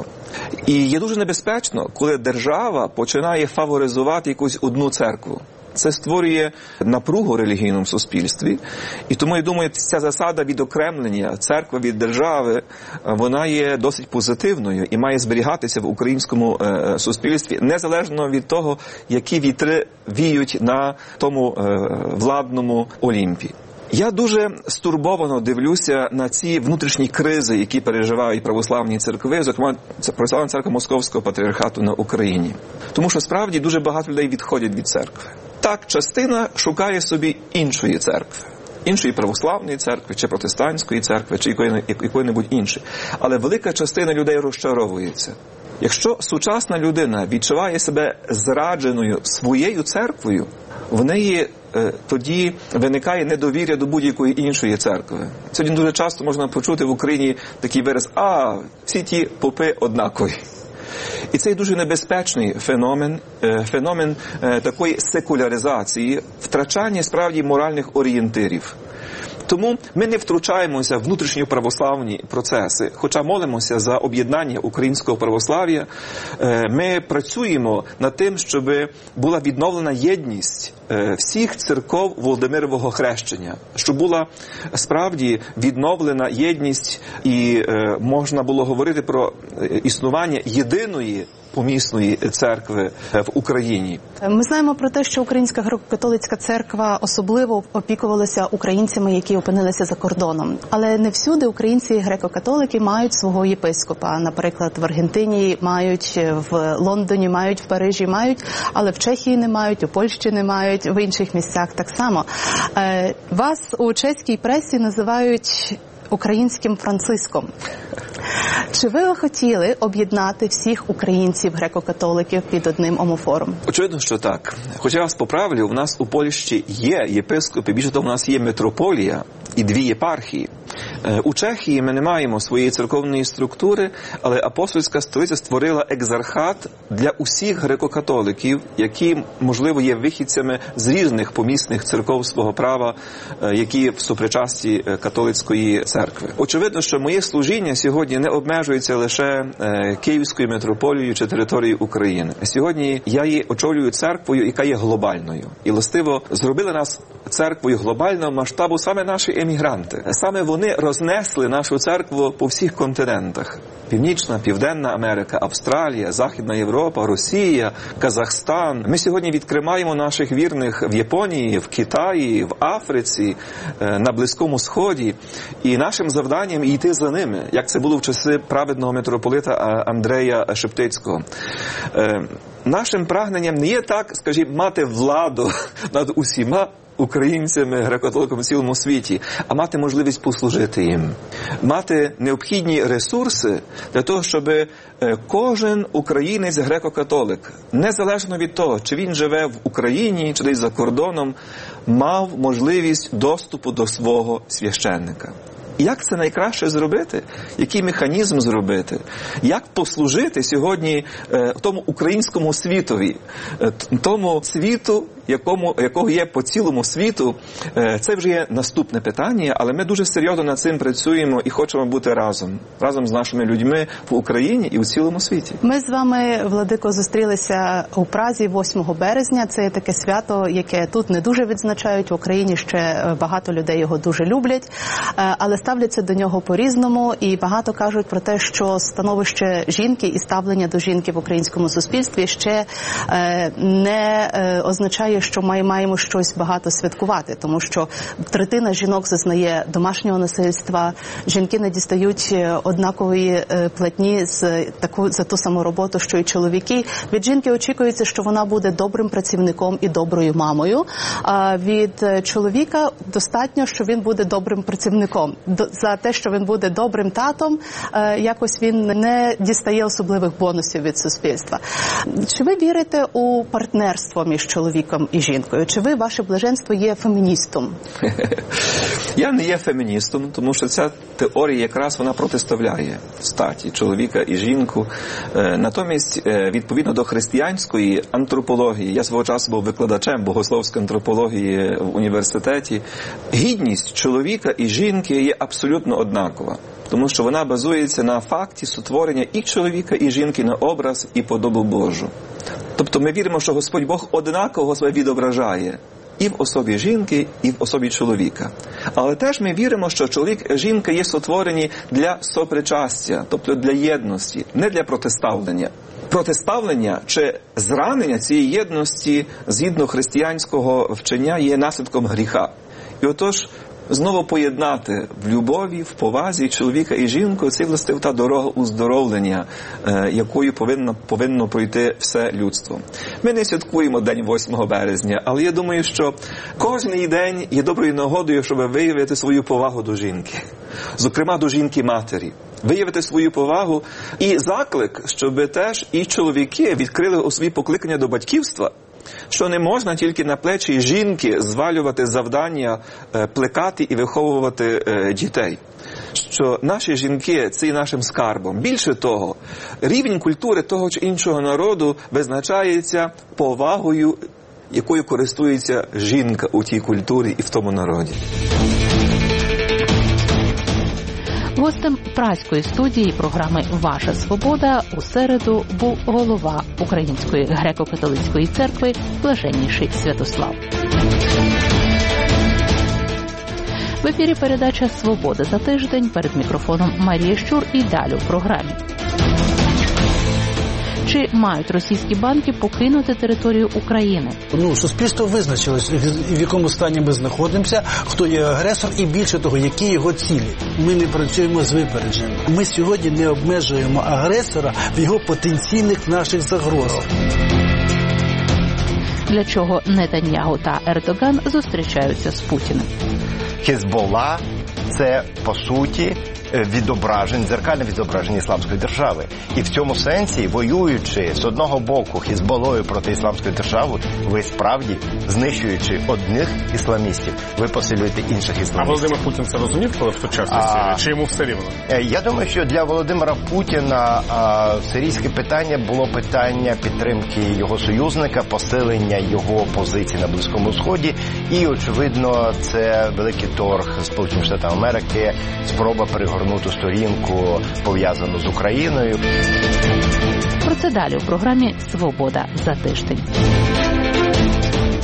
І є дуже небезпечно, коли держава починає фаворизувати якусь одну церкву. Це створює напругу в релігійному суспільстві. І тому, я думаю, ця засада відокремлення церкви від держави, вона є досить позитивною і має зберігатися в українському е, суспільстві, незалежно від того, які вітри віють на тому е, владному Олімпі. Я дуже стурбовано дивлюся на ці внутрішні кризи, які переживають православні церкви, зокрема православна церква Московського патріархату на Україні. Тому що справді дуже багато людей відходять від церкви. Так, частина шукає собі іншої церкви, іншої православної церкви, чи протестантської церкви, чи якої-небудь іншої. Але велика частина людей розчаровується. Якщо сучасна людина відчуває себе зрадженою своєю церквою, в неї е, тоді виникає недовір'я до будь-якої іншої церкви. Сьогодні дуже часто можна почути в Україні такий вираз: «А, всі ті попи однакові». І це дуже небезпечний феномен, феномен такої секуляризації, втрачання справді моральних орієнтирів. Тому ми не втручаємося в внутрішні православні процеси, хоча молимося за об'єднання українського православ'я. Ми працюємо над тим, щоб була відновлена єдність всіх церков Володимирового хрещення, щоб була справді відновлена єдність і можна було говорити про існування єдиної помісної церкви в Україні. Ми знаємо про те, що Українська греко-католицька церква особливо опікувалася українцями, які опинилися за кордоном. Але не всюди українці греко-католики мають свого єпископа. Наприклад, в Аргентині мають, в Лондоні мають, в Парижі мають, але в Чехії не мають, у Польщі не мають, в інших місцях так само. Вас у чеській пресі називають українським Франциском. Чи ви хотіли об'єднати всіх українців греко-католиків під одним омофором? Очевидно, що так. Хоча я вас поправлю, у нас у Польщі є єпископи, більше того, у нас є митрополія і дві єпархії. У Чехії ми не маємо своєї церковної структури, але апостольська столиця створила екзархат для усіх греко-католиків, які, можливо, є вихідцями з різних помісних церков свого права, які в супричасті католицької церкви. Очевидно, що моє служіння сьогодні не обмежується лише Київською митрополією чи територією України. Сьогодні я її очолюю церквою, яка є глобальною. І, властиво, зробили нас церквою глобального масштабу саме наші емігранти. Саме вони вони рознесли нашу церкву по всіх континентах. Північна, Південна Америка, Австралія, Західна Європа, Росія, Казахстан. Ми сьогодні відкриваємо наших вірних в Японії, в Китаї, в Африці, на Близькому Сході. І нашим завданням йти за ними, як це було в часи праведного митрополита Андрея Шептицького. Нашим прагненням не є так, скажімо, мати владу над усіма українцями, греко-католиками в цілому світі, а мати можливість послужити їм. Мати необхідні ресурси для того, щоб кожен українець греко-католик, незалежно від того, чи він живе в Україні, чи десь за кордоном, мав можливість доступу до свого священника. Як це найкраще зробити? Який механізм зробити? Як послужити сьогодні е, тому українському світові, е, тому світу, якому, якого є по цілому світу? Е, це вже є наступне питання, але ми дуже серйозно над цим працюємо і хочемо бути разом. Разом з нашими людьми в Україні і у цілому світі. Ми з вами, Владико, зустрілися у Празі восьмого березня. Це таке свято, яке тут не дуже відзначають. В Україні ще багато людей його дуже люблять. Е, але ставляться до нього по-різному, і багато кажуть про те, що становище жінки і ставлення до жінки в українському суспільстві ще е, не е, означає, що ми маємо щось багато святкувати, тому що третина жінок зазнає домашнього насильства, жінки не дістають однакової е, платні з таку, за ту саму роботу, що й чоловіки. Від жінки очікується, що вона буде добрим працівником і доброю мамою, а від чоловіка достатньо, що він буде добрим працівником. За те, що він буде добрим татом, якось він не дістає особливих бонусів від суспільства. Чи ви вірите у партнерство між чоловіком і жінкою? Чи ви, ваше блаженство, є феміністом? Я не є феміністом, тому що ця теорія якраз вона протиставляє статі чоловіка і жінку. Натомість, відповідно до християнської антропології, я свого часу був викладачем богословської антропології в університеті, гідність чоловіка і жінки є абсолютно однакова, тому що вона базується на факті сотворення і чоловіка, і жінки на образ і подобу Божу. Тобто ми віримо, що Господь Бог однаково себе відображає і в особі жінки, і в особі чоловіка. Але теж ми віримо, що чоловік і жінка є сотворені для сопричастя, тобто для єдності, не для протиставлення. Протиставлення чи зранення цієї єдності, згідно християнського вчення, є наслідком гріха. І отож, знову поєднати в любові, в повазі чоловіка і жінку, це, власне, та дорога уздоровлення, якою повинно, повинно пройти все людство. Ми не святкуємо День восьмого березня, але я думаю, що кожен день є доброю нагодою, щоб виявити свою повагу до жінки. Зокрема, до жінки-матері. Виявити свою повагу і заклик, щоб теж і чоловіки відкрили у собі покликання до батьківства, що не можна тільки на плечі жінки звалювати завдання плекати і виховувати дітей. Що наші жінки – це і нашим скарбом. Більше того, рівень культури того чи іншого народу визначається повагою, якою користується жінка у тій культурі і в тому народі. Гостем празької студії програми «Ваша свобода» у середу був голова Української греко-католицької церкви Блаженніший Святослав. В ефірі передача «Свобода за тиждень», перед мікрофоном Марія Щур і далі у програмі. Чи мають російські банки покинути територію України? Ну, суспільство визначилось, в якому стані ми знаходимося, хто є агресор і, більше того, які його цілі. Ми не працюємо з випередженням. Ми сьогодні не обмежуємо агресора в його потенційних наших загрозах. Для чого Нетаньягу та Ердоган зустрічаються з Путіним? Хезболла – це, по суті, відображень, дзеркальне відображення ісламської держави. І в цьому сенсі, воюючи з одного боку Хезболлою проти ісламської держави, ви справді, знищуючи одних ісламістів, ви посилюєте інших ісламістів. А Володимир Путін це розумів, коли в той час в Сирії? Чи йому все рівно? Я думаю, що для Володимира Путіна а, сирійське питання було питання підтримки його союзника, посилення його позицій на Близькому Сході. І, очевидно, це великий торг Сполучених Штатів Америки, спроба перегорнути сторінку, пов'язану з Україною. Про це далі у програмі «Свобода за тиждень».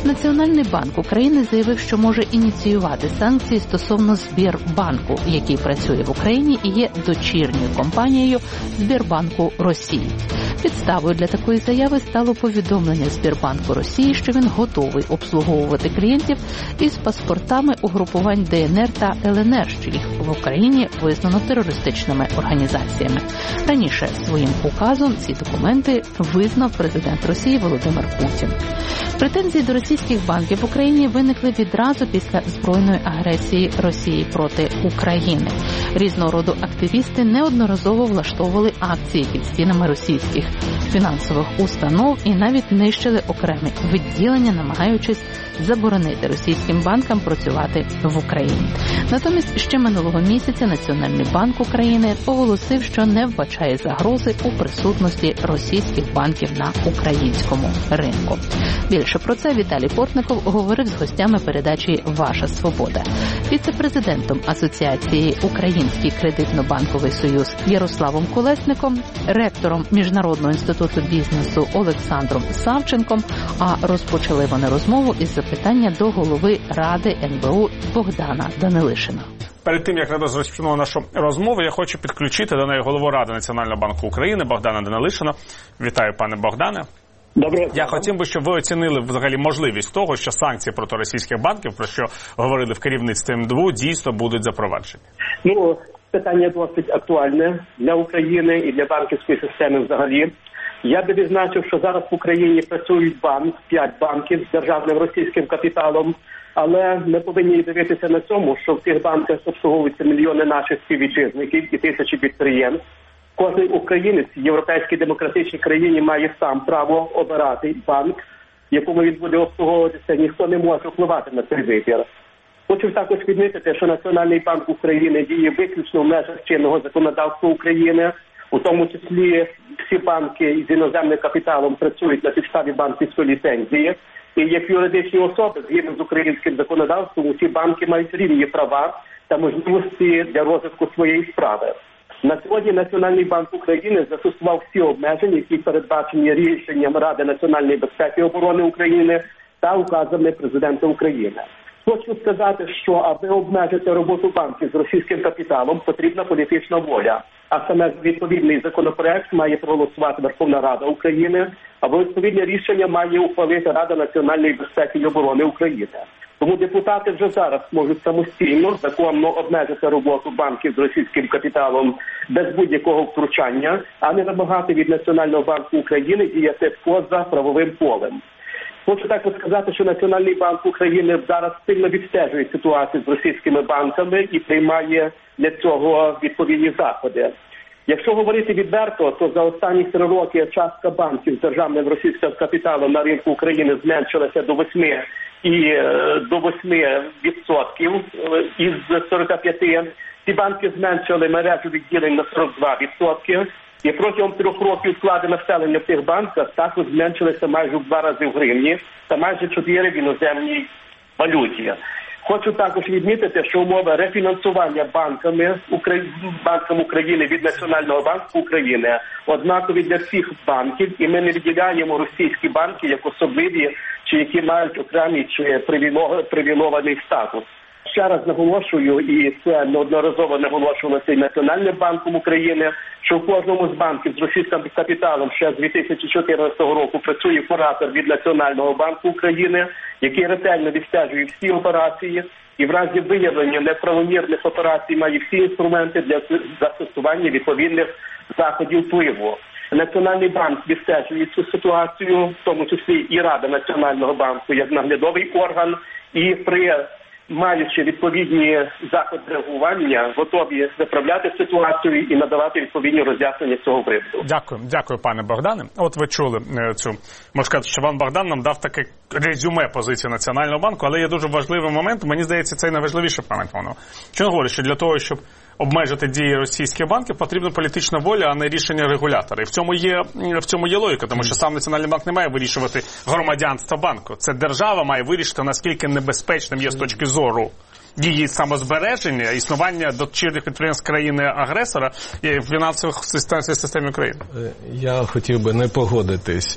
Національний банк України заявив, що може ініціювати санкції стосовно Сбербанку, який працює в Україні і є дочірньою компанією Сбербанку Росії. Підставою для такої заяви стало повідомлення Сбербанку Росії, що він готовий обслуговувати клієнтів із паспортами угрупувань Де Ен Ер та Ел Ен Ер, що їх в Україні визнано терористичними організаціями. Раніше своїм указом ці документи визнав президент Росії Володимир Путін. Претензії до російських банків в Україні виникли відразу після збройної агресії Росії проти України. Різного роду активісти неодноразово влаштовували акції під стінами російських фінансових установ і навіть нищили окремі відділення, намагаючись заборонити російським банкам працювати в Україні. Натомість ще минулого місяця Національний банк України оголосив, що не вбачає загрози у присутності російських банків на українському ринку. Більше про це Віталій Портников говорив з гостями передачі «Ваша свобода». Віце-президентом Асоціації Український кредитно-банковий союз Ярославом Колесником, ректором Міжнародного інституту бізнесу Олександром Савченком, а розпочали вони розмову із запитання до голови Ради ен бе у Богдана Данилишина. Перед тим, як розпочнемо нашу розмову, я хочу підключити до неї голову Ради Національного банку України Богдана Данилишина. Вітаю, пане Богдане. Добре. Я хотів би, щоб ви оцінили взагалі можливість того, що санкції проти російських банків, про що говорили в керівництві ем де у, дійсно будуть запроваджені. Ну, питання досить актуальне для України і для банківської системи взагалі. Я би відзначив, що зараз в Україні працюють банк, п'ять банків з державним російським капіталом, але ми повинні дивитися на цьому, що в цих банках обслуговуються мільйони наших співвітчизників і тисячі підприємств. Кожен українець в європейській демократичній країні має сам право обирати банк, якому він буде обслуговуватися. Ніхто не може впливати на цей вибір. Хочу також відмітити, що Національний банк України діє виключно в межах чинного законодавства України, у тому числі всі банки з іноземним капіталом працюють на підставі банківської ліцензії. І як юридичні особи, згідно з українським законодавством, усі банки мають рівні права та можливості для розвитку своєї справи. На сьогодні Національний банк України застосував всі обмеження, які передбачені рішенням Ради національної безпеки і оборони України та указами президента України. Хочу сказати, що аби обмежити роботу банків з російським капіталом, потрібна політична воля. А саме відповідний законопроект має проголосувати Верховна Рада України, або відповідне рішення має ухвалити Рада національної безпеки і оборони України. Тому депутати вже зараз можуть самостійно, законно обмежити роботу банків з російським капіталом без будь-якого втручання, а не вимагати від Національного банку України діяти поза правовим полем. Хочу також сказати, що Національний банк України зараз сильно відстежує ситуацію з російськими банками і приймає для цього відповідні заходи. Якщо говорити відверто, то за останні три роки частка банків з державним російським капіталом на ринку України зменшилася до восьми і до восьми відсотків із сорока п'яти. Ці банки зменшили мережу відділень на сорок два відсотки. І протягом трьох років вклади населення в тих банках також зменшилися майже в два рази в гривні та майже чотири в іноземній валюті. Хочу також відмітити, що умови рефінансування банками банкам України від Національного банку України однакові для всіх банків, і ми не виділяємо російські банки як особливі, чи які мають окремий чи привілейований статус. Ще раз наголошую, і це неодноразово наголошувалося і Національним банком України, що в кожному з банків з російським капіталом ще з дві тисячі чотирнадцятого року працює куратор від Національного банку України, який ретельно відстежує всі операції і в разі виявлення неправомірних операцій має всі інструменти для застосування відповідних заходів впливу. Національний банк відстежує цю ситуацію, в тому числі і Рада Національного банку як наглядовий орган, і при маючи відповідні заходи реагування, готові виправляти ситуацію і надавати відповідні роз'яснення цього приводу. Дякую, дякую, пане Богдане. От ви чули цю, можна сказати, що пан Богдан нам дав таке резюме позиції Національного банку, але є дуже важливий момент, мені здається, це найважливіше, пане Павло. Що він говорить, що для того, щоб обмежити дії російських банків, потрібна політична воля, а не рішення регулятора. І в цьому є, в цьому є логіка, тому що сам Національний банк не має вирішувати громадянство банку. Це держава має вирішити, наскільки небезпечним є з точки зору її самозбереження, існування дочірніх підприємств країни-агресора і фінансових систем України. Я хотів би не погодитись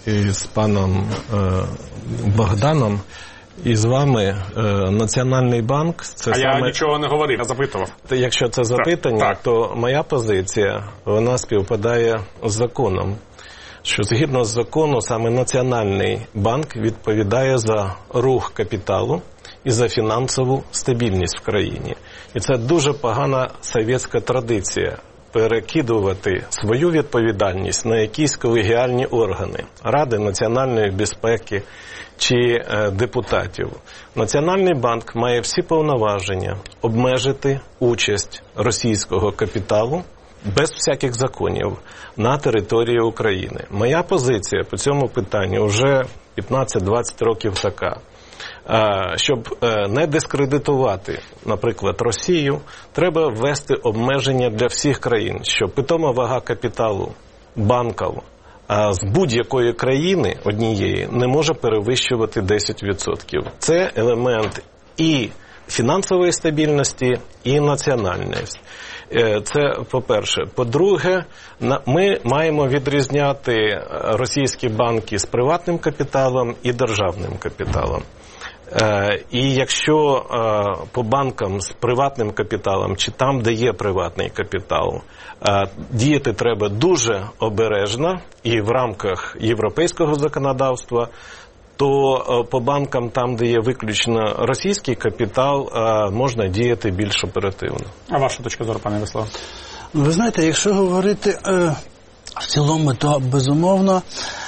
із паном Богданом і з вами Національний банк. Це а саме... я нічого не говорив, я запитував. Якщо це запитання, так, так. то моя позиція, вона співпадає з законом. Що згідно з закону, саме Національний банк відповідає за рух капіталу і за фінансову стабільність в країні. І це дуже погана совєтська традиція – перекидувати свою відповідальність на якісь колегіальні органи, Ради національної безпеки чи е, депутатів. Національний банк має всі повноваження обмежити участь російського капіталу без всяких законів на території України. Моя позиція по цьому питанню вже п'ятнадцять-двадцять років така. Щоб не дискредитувати, наприклад, Росію, треба ввести обмеження для всіх країн, що питома вага капіталу банків з будь-якої країни однієї не може перевищувати десять відсотків. Це елемент і фінансової стабільності, і національності. Це по-перше. По-друге, ми маємо відрізняти російські банки з приватним капіталом і державним капіталом. І якщо по банкам з приватним капіталом, чи там, де є приватний капітал, діяти треба дуже обережно і в рамках європейського законодавства, то по банкам, там, де є виключно російський капітал, можна діяти більш оперативно. А ваша точка зору, пане Вислав? Ви знаєте, якщо говорити е, в цілому, то безумовно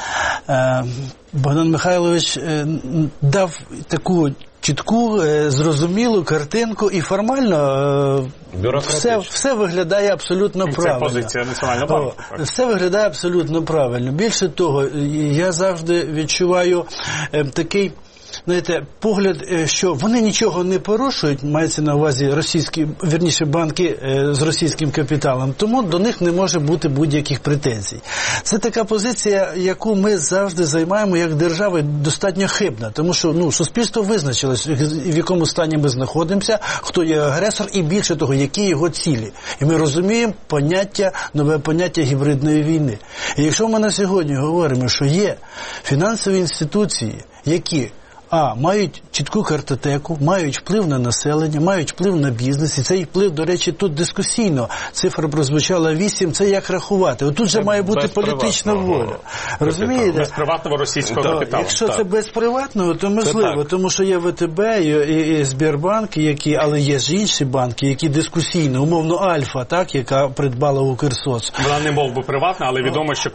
е, Богдан Михайлович е, дав таку чітку, е, зрозумілу картинку і формально е, все, все виглядає абсолютно це правильно. Це позиція Національного банку. О, все виглядає абсолютно правильно. Більше того, я завжди відчуваю е, такий, знаєте, погляд, що вони нічого не порушують, мається на увазі російські, вірніше, банки з російським капіталом, тому до них не може бути будь-яких претензій. Це така позиція, яку ми завжди займаємо як держава, достатньо хибна, тому що ну, суспільство визначилось, в якому стані ми знаходимося, хто є агресор і більше того, які його цілі. І ми розуміємо поняття, нове поняття гібридної війни. І якщо ми на сьогодні говоримо, що є фінансові інституції, які А. мають чітку картотеку, мають вплив на населення, мають вплив на бізнес, і цей вплив, до речі, тут дискусійно. Цифра прозвучала вісім, це як рахувати. Отут же має бути політична воля. Розумієте? Без приватного російського так, капіталу. Якщо так. це без приватного, то можливо, тому що є ВТБ і, і, і Сбербанк, які, але є ж інші банки, які дискусійно, умовно Альфа, так, яка придбала Укрсоц. Вона не мов би приватна, але відомо, що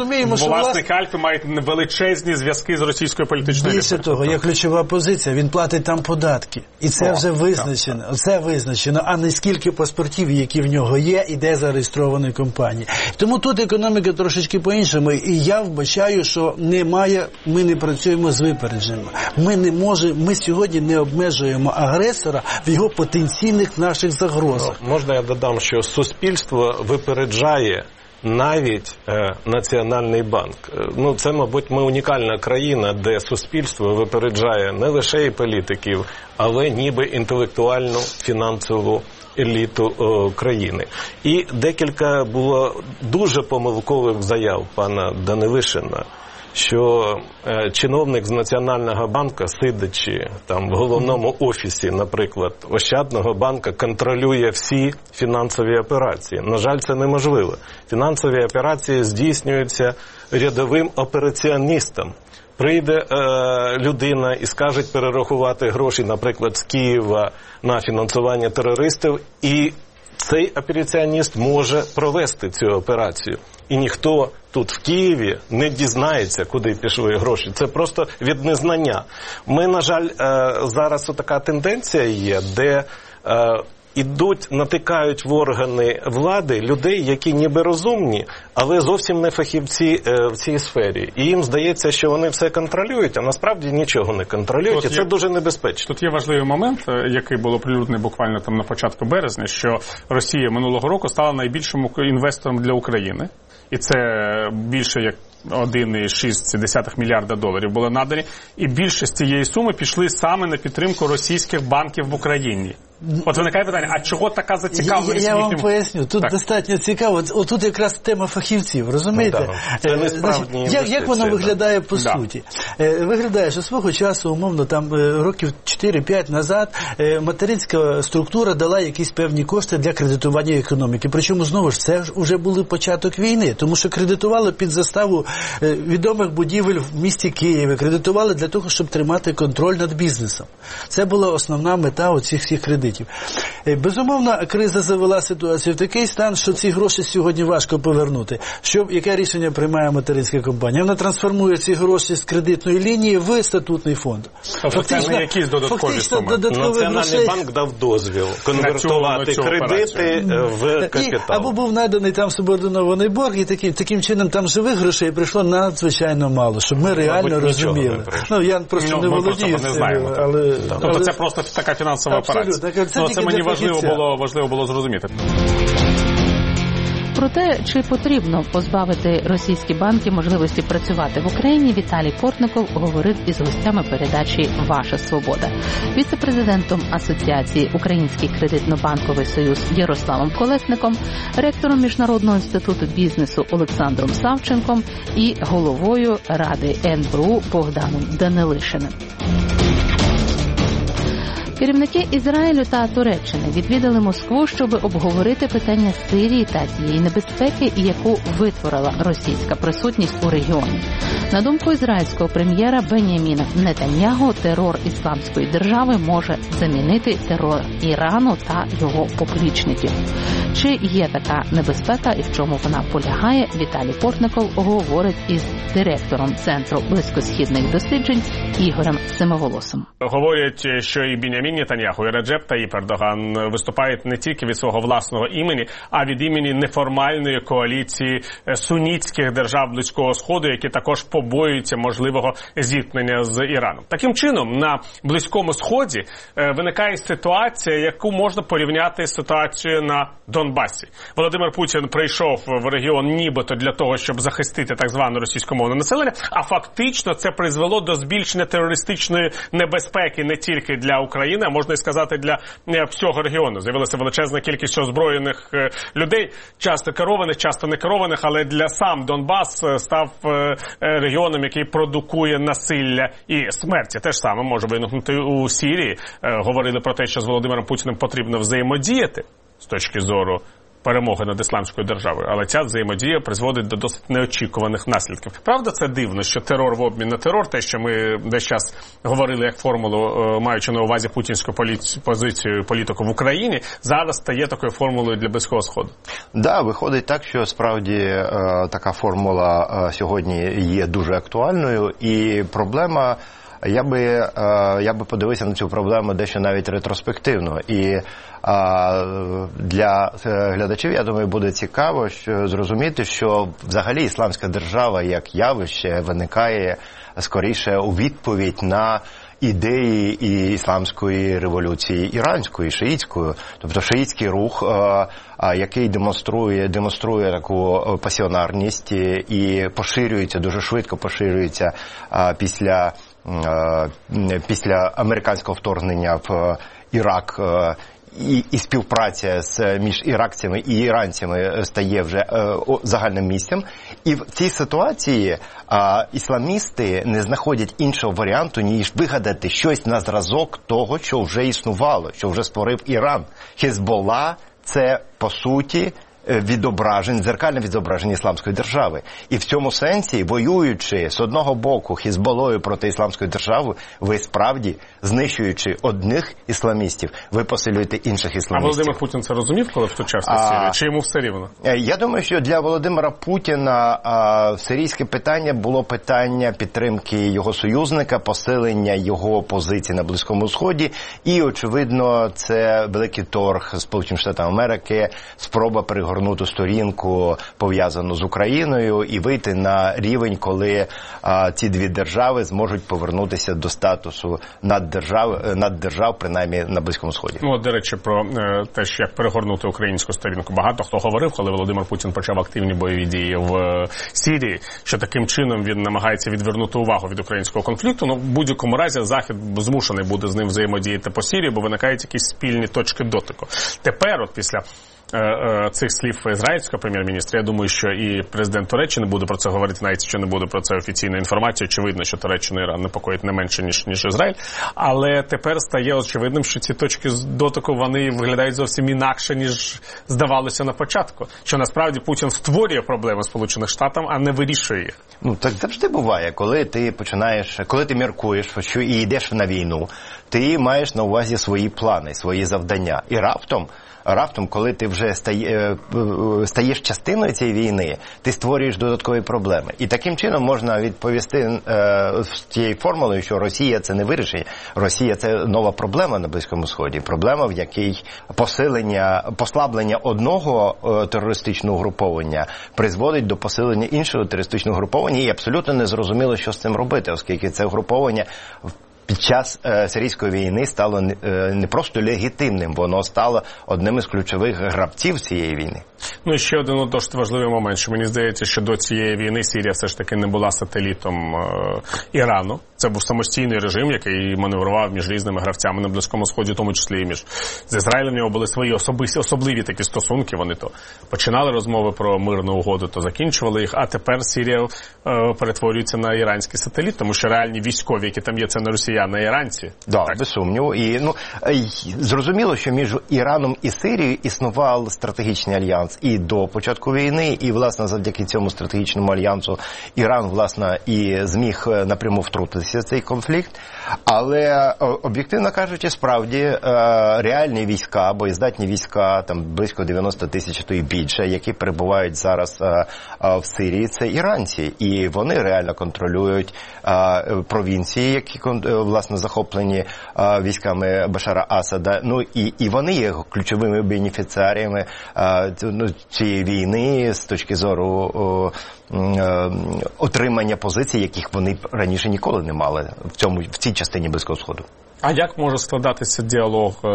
власник Альфи має величезні зв'язки з російською політичною елітою. Більше того, є ключова позиція, він платить там податки. І це О, вже визначено. Так, так. Це визначено, а не скільки паспортів, які в нього є, і де зареєстровані компанії. Тому тут економіка трошечки по-іншому. І я вбачаю, що немає, ми не працюємо з випередженням. Ми не можемо, ми сьогодні не обмежуємо агресора в його потенційних наших загрозах. Ну, можна я додам, що суспільство випереджає навіть е, Національний банк. Ну, це, мабуть, ми унікальна країна, де суспільство випереджає не лише і політиків, але ніби інтелектуальну фінансову еліту о, країни. І декілька було дуже помилкових заяв пана Данилишина, що е, чиновник з Національного банку, сидячи там в головному офісі, наприклад, Ощадного банку, контролює всі фінансові операції. На жаль, це неможливо. Фінансові операції здійснюються рядовим операціоністом. Прийде е, людина і скаже перерахувати гроші, наприклад, з Києва на фінансування терористів, і цей операціоніст може провести цю операцію. І ніхто тут в Києві не дізнається, куди пішли гроші. Це просто від незнання. Ми, на жаль, зараз така тенденція є, де ідуть, натикають в органи влади людей, які ніби розумні, але зовсім не фахівці в цій сфері. І їм здається, що вони все контролюють, а насправді нічого не контролюють, тут і це є, дуже небезпечно. Тут є важливий момент, який було оприлюднений буквально там на початку березня, що Росія минулого року стала найбільшим інвестором для України. І це більше як один цілих шість десятих мільярда доларів було надані. І більшість цієї суми пішли саме на підтримку російських банків в Україні. От виникає питання, а чого така зацікавленість? Я, я вам їхнім... поясню, тут так. достатньо цікаво. От тут якраз тема фахівців, розумієте? Ну, це не справжні як, як воно виглядає по да. суті? Виглядає, що свого часу, умовно, там років чотири-п'ять назад материнська структура дала якісь певні кошти для кредитування економіки. Причому, знову ж, це вже був початок війни, тому що кредитували під заставу відомих будівель в місті Києві, кредитували для того, щоб тримати контроль над бізнесом. Це була основна мета оцих всіх кредитів. Безумовно, криза завела ситуацію в такий стан, що ці гроші сьогодні важко повернути. Що, яке рішення приймає материнська компанія? Вона трансформує ці гроші з кредитної лінії в статутний фонд. Тобто це не якісь додаткові суми? Національний грошей... банк дав дозвіл конвертувати кредити в капітал. І, або був наданий там субординований борг, і таким, таким чином там живих грошей прийшло надзвичайно мало, щоб ми реально Мабуть, розуміли. Ну, я просто ну, не володію цим, але... Тобто але... це просто така фінансова операція. Це, ну, це мені важливо було, важливо було зрозуміти. Про те, чи потрібно позбавити російські банки можливості працювати в Україні, Віталій Портников говорив із гостями передачі «Ваша свобода». Віце-президентом Асоціації Український кредитно-банковий союз Ярославом Колесником, ректором Міжнародного інституту бізнесу Олександром Савченком і головою Ради ен бе у Богданом Данилишиним. Керівники Ізраїлю та Туреччини відвідали Москву, щоб обговорити питання Сирії та тієї небезпеки, яку витворила російська присутність у регіоні. На думку ізраїльського прем'єра Бен'яміна Нетаньягу, терор Ісламської держави може замінити терор Ірану та його поплічників. Чи є така небезпека і в чому вона полягає, Віталій Портников говорить із директором Центру близькосхідних досліджень Ігорем Семиволосим. Говорять, що і Бен'ямін Нетаньяху, і Реджеп Таїп Ердоган виступають не тільки від свого власного імені, а від імені неформальної коаліції сунітських держав Близького Сходу, які також побоюються можливого зіткнення з Іраном. Таким чином, на Близькому Сході виникає ситуація, яку можна порівняти з ситуацією на Донбасі. Володимир Путін прийшов в регіон нібито для того, щоб захистити так зване російськомовне населення, а фактично це призвело до збільшення терористичної небезпеки не тільки для України, а можна і сказати для всього регіону. З'явилася величезна кількість озброєних людей, часто керованих, часто не керованих, але для сам Донбас став регіоном, який продукує насилля і смерті. Те ж саме може виникнути у Сирії. Говорили про те, що з Володимиром Путіним потрібно взаємодіяти з точки зору перемоги над ісламською державою, але ця взаємодія призводить до досить неочікуваних наслідків. Правда, це дивно, що терор в обмін на терор, те, що ми десь час говорили як формулу, маючи на увазі путінську полі... позицію політику в Україні, зараз стає такою формулою для Близького Сходу. Да, виходить так, що справді е, така формула е, сьогодні є дуже актуальною, і проблема, я би, е, я би подивився на цю проблему дещо навіть ретроспективно. І для глядачів, я думаю, буде цікаво що, зрозуміти, що взагалі ісламська держава як явище виникає скоріше у відповідь на ідеї і ісламської революції іранської, шиїтської. Тобто шиїтський рух, який демонструє, демонструє таку пасіонарність і поширюється, дуже швидко поширюється після, після американського вторгнення в Ірак. І, і співпраця з, між іракцями і іранцями стає вже е, загальним місцем. І в цій ситуації е, ісламісти не знаходять іншого варіанту, ніж вигадати щось на зразок того, що вже існувало, що вже створив Іран. Хезболла – це, по суті, відображень, дзеркальне відображення ісламської держави. І в цьому сенсі, воюючи з одного боку Хезболлою проти ісламської держави, ви справді, знищуючи одних ісламістів, ви посилюєте інших ісламістів. А Володимир Путін це розумів, коли втручався в Сирію? Чи йому все рівно? Я думаю, що для Володимира Путіна а, сирійське питання було питання підтримки його союзника, посилення його позицій на Близькому Сході. І, очевидно, це великий торг Сполучених Штатів Америки, спроба перегородити перегорнути сторінку, пов'язану з Україною, і вийти на рівень, коли а, ці дві держави зможуть повернутися до статусу наддержав, наддержав, принаймні на Близькому Сході. Ну, до речі, про е, те, що як перегорнути українську сторінку. Багато хто говорив, коли Володимир Путін почав активні бойові дії в е, Сирії, що таким чином він намагається відвернути увагу від українського конфлікту. Ну, в будь-якому разі Захід змушений буде з ним взаємодіяти по Сирії, бо виникають якісь спільні точки дотику. Тепер, от після цих слів ізраїльського прем'єр-міністра, я думаю, що і президент Туреччини буде про це говорити, навіть що не буде про це офіційна інформація. Очевидно, що Туреччину і Іран непокоїть не менше, ніж, ніж Ізраїль. Але тепер стає очевидним, що ці точки дотику, вони виглядають зовсім інакше, ніж здавалося на початку. Що насправді Путін створює проблеми Сполучених Штатів, а не вирішує їх. Ну, так завжди буває, коли ти починаєш, коли ти міркуєш, що і йдеш на війну, ти маєш на увазі свої плани, свої завдання. І раптом Раптом, коли ти вже стає, стаєш частиною цієї війни, ти створюєш додаткові проблеми. І таким чином можна відповісти е, з тією формулою, що Росія – це не вирішення. Росія – це нова проблема на Близькому Сході. Проблема, в якій посилення, послаблення одного е, терористичного груповання призводить до посилення іншого терористичного груповання. І абсолютно не зрозуміло, що з цим робити, оскільки це груповання під час е, сирійської війни стало не, е, не просто легітимним, воно стало одним із ключових гравців цієї війни. Ну і ще один досить важливий момент, що мені здається, що до цієї війни Сирія все ж таки не була сателітом е, Ірану. Це був самостійний режим, який маневрував між різними гравцями на Близькому Сході, в тому числі і між з Ізраїлем. У нього були свої особисті, особливі такі стосунки. Вони то починали розмови про мирну угоду, то закінчували їх. А тепер Сирія е, перетворюється на іранський сателіт, тому що реальні військові, які там є, це не росіяни, а іранці. Да, так, без сумніву. І ну зрозуміло, що між Іраном і Сирією існував стратегічний альянс і до початку війни, і власне завдяки цьому стратегічному альянсу Іран власне і зміг напряму втрутитися в цей конфлікт. Але об'єктивно кажучи, справді реальні війська, боєздатні війська, там близько дев'яносто тисяч, то і більше, які перебувають зараз в Сирії, це іранці, і вони реально контролюють провінції, які власне захоплені військами Башара Асада. Ну і і вони є ключовими бенефіціаріями цієї війни з точки зору о, о, отримання позицій, яких вони раніше ніколи не мали в цьому в цій частині Близького Сходу. А як може складатися діалог е,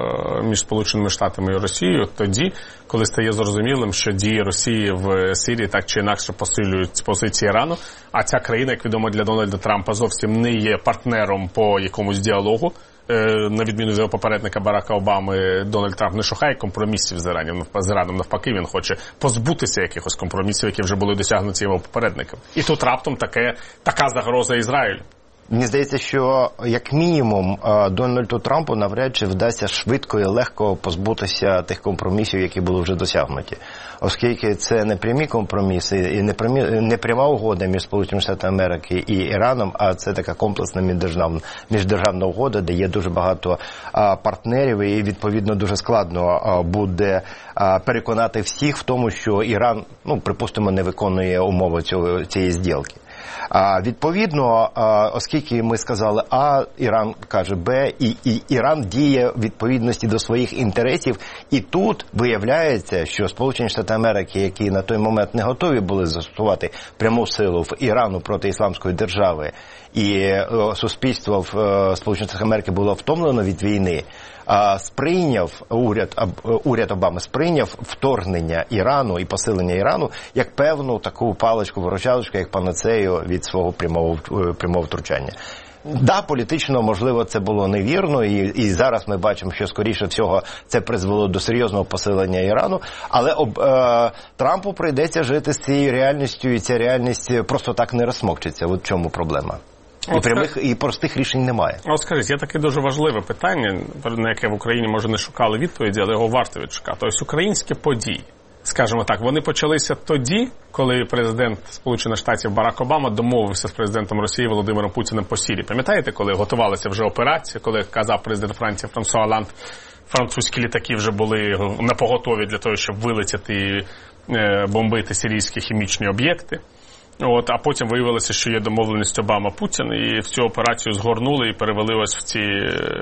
між Сполученими Штатами і Росією тоді, коли стає зрозумілим, що дії Росії в Сирії так чи інакше посилюють позиції Ірану, а ця країна, як відомо для Дональда Трампа, зовсім не є партнером по якомусь діалогу? На відміну від його попередника Барака Обами, Дональд Трамп не шукає компромісів з Іраном, з Іраном, навпаки, він хоче позбутися якихось компромісів, які вже були досягнуті його попередником. І тут раптом таке, така загроза Ізраїлю. Мені здається, що як мінімум Дональду Трампу навряд чи вдасться швидко і легко позбутися тих компромісів, які були вже досягнуті. Оскільки це не прямі компроміси і не, прямі, не пряма угода між Сполученими Штатами Америки і Іраном, а це така комплексна міждержавна, міждержавна угода, де є дуже багато а, партнерів, і відповідно дуже складно а, буде а, переконати всіх в тому, що Іран, ну, припустимо, не виконує умови цього, цієї зділки. А, відповідно, а, оскільки ми сказали А, Іран каже Б, і, і Іран діє в відповідності до своїх інтересів, і тут виявляється, що Сполучені Штати Америки, які на той момент не готові були застосувати пряму силу в Ірану проти Ісламської держави, і е, суспільство в е, Сполучених Штатах Америки було втомлено від війни, а сприйняв уряд, уряд Обами сприйняв вторгнення Ірану і посилення Ірану як певну таку паличку-виручалочку, як панацею від свого прямого, прямого втручання. Да, політично, можливо, це було невірно, і, і зараз ми бачимо, що, скоріше всього, це призвело до серйозного посилення Ірану, але об, е, Трампу прийдеться жити з цією реальністю, і ця реальність просто так не розсмокчиться. От в чому проблема. І От прямих, і простих рішень немає. От скажіть, є таке дуже важливе питання, на яке в Україні, може, не шукали відповіді, але його варто відшукати. Ось українські події, скажімо так, вони почалися тоді, коли президент Сполучених Штатів Барак Обама домовився з президентом Росії Володимиром Путіним по Сирії. Пам'ятаєте, коли готувалася вже операція, коли казав президент Франції Франсуа Оланд, французькі літаки вже були напоготові для того, щоб вилетіти і е, бомбити сирійські хімічні об'єкти. От, а потім виявилося, що є домовленість Обама-Путін, і в цю операцію згорнули і перевели ось в, ці,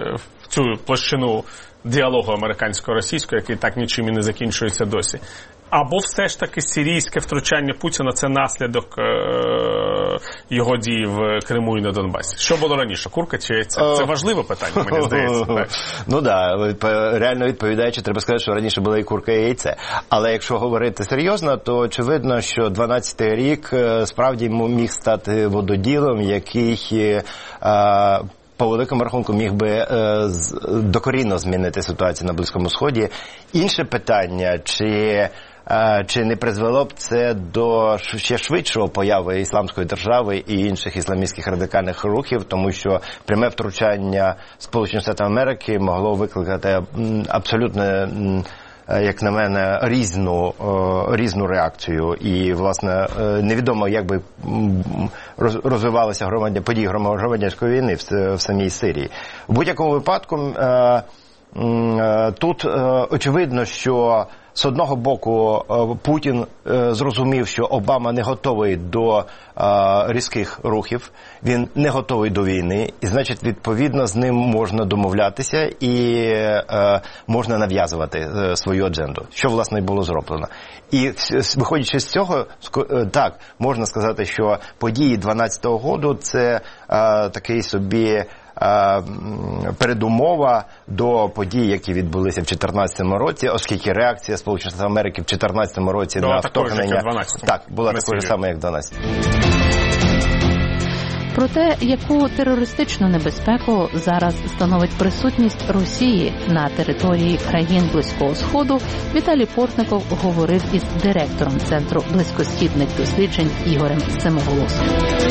в цю площину діалогу американсько-російського, який так нічим і не закінчується досі. Або все ж таки сирійське втручання Путіна – це наслідок е- його дій в Криму і на Донбасі? Що було раніше, курка чи яйця? Це важливе питання, мені здається. Так. Ну так, да, реально відповідаючи, треба сказати, що раніше була і курка, і яйце. Але якщо говорити серйозно, то очевидно, що дванадцятий рік справді міг стати вододілом, який е- по великому рахунку міг би е, докорінно змінити ситуацію на Близькому Сході. Інше питання, чи, е, чи не призвело б це до ще швидшого появи Ісламської держави і інших ісламістських радикальних рухів, тому що пряме втручання Сполучених Штатів Америки могло викликати абсолютно, як на мене, різну, різну реакцію. І, власне, невідомо, як би розвивалися громадян, події громадянської війни в, в самій Сирії. В будь-якому випадку тут очевидно, що з одного боку Путін зрозумів, що Обама не готовий до різких рухів, він не готовий до війни, і, значить, відповідно, з ним можна домовлятися і можна нав'язувати свою адженду, що, власне, і було зроблено. І, виходячи з цього, так, можна сказати, що події дванадцятого року – це такий собі передумова до подій, які відбулися в чотирнадцятому році, оскільки реакція Сполучених Штатів Америки в чотирнадцятому році була на вторгнення так, була такою ж самою, як в дванадцятому. Про те, яку терористичну небезпеку зараз становить присутність Росії на території країн Близького Сходу, Віталій Портников говорив із директором Центру близькосхідних досліджень Ігорем Семиголосом.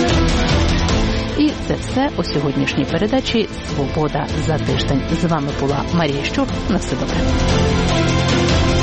І це все у сьогоднішній передачі «Свобода за тиждень». З вами була Марія Щур. На все добре.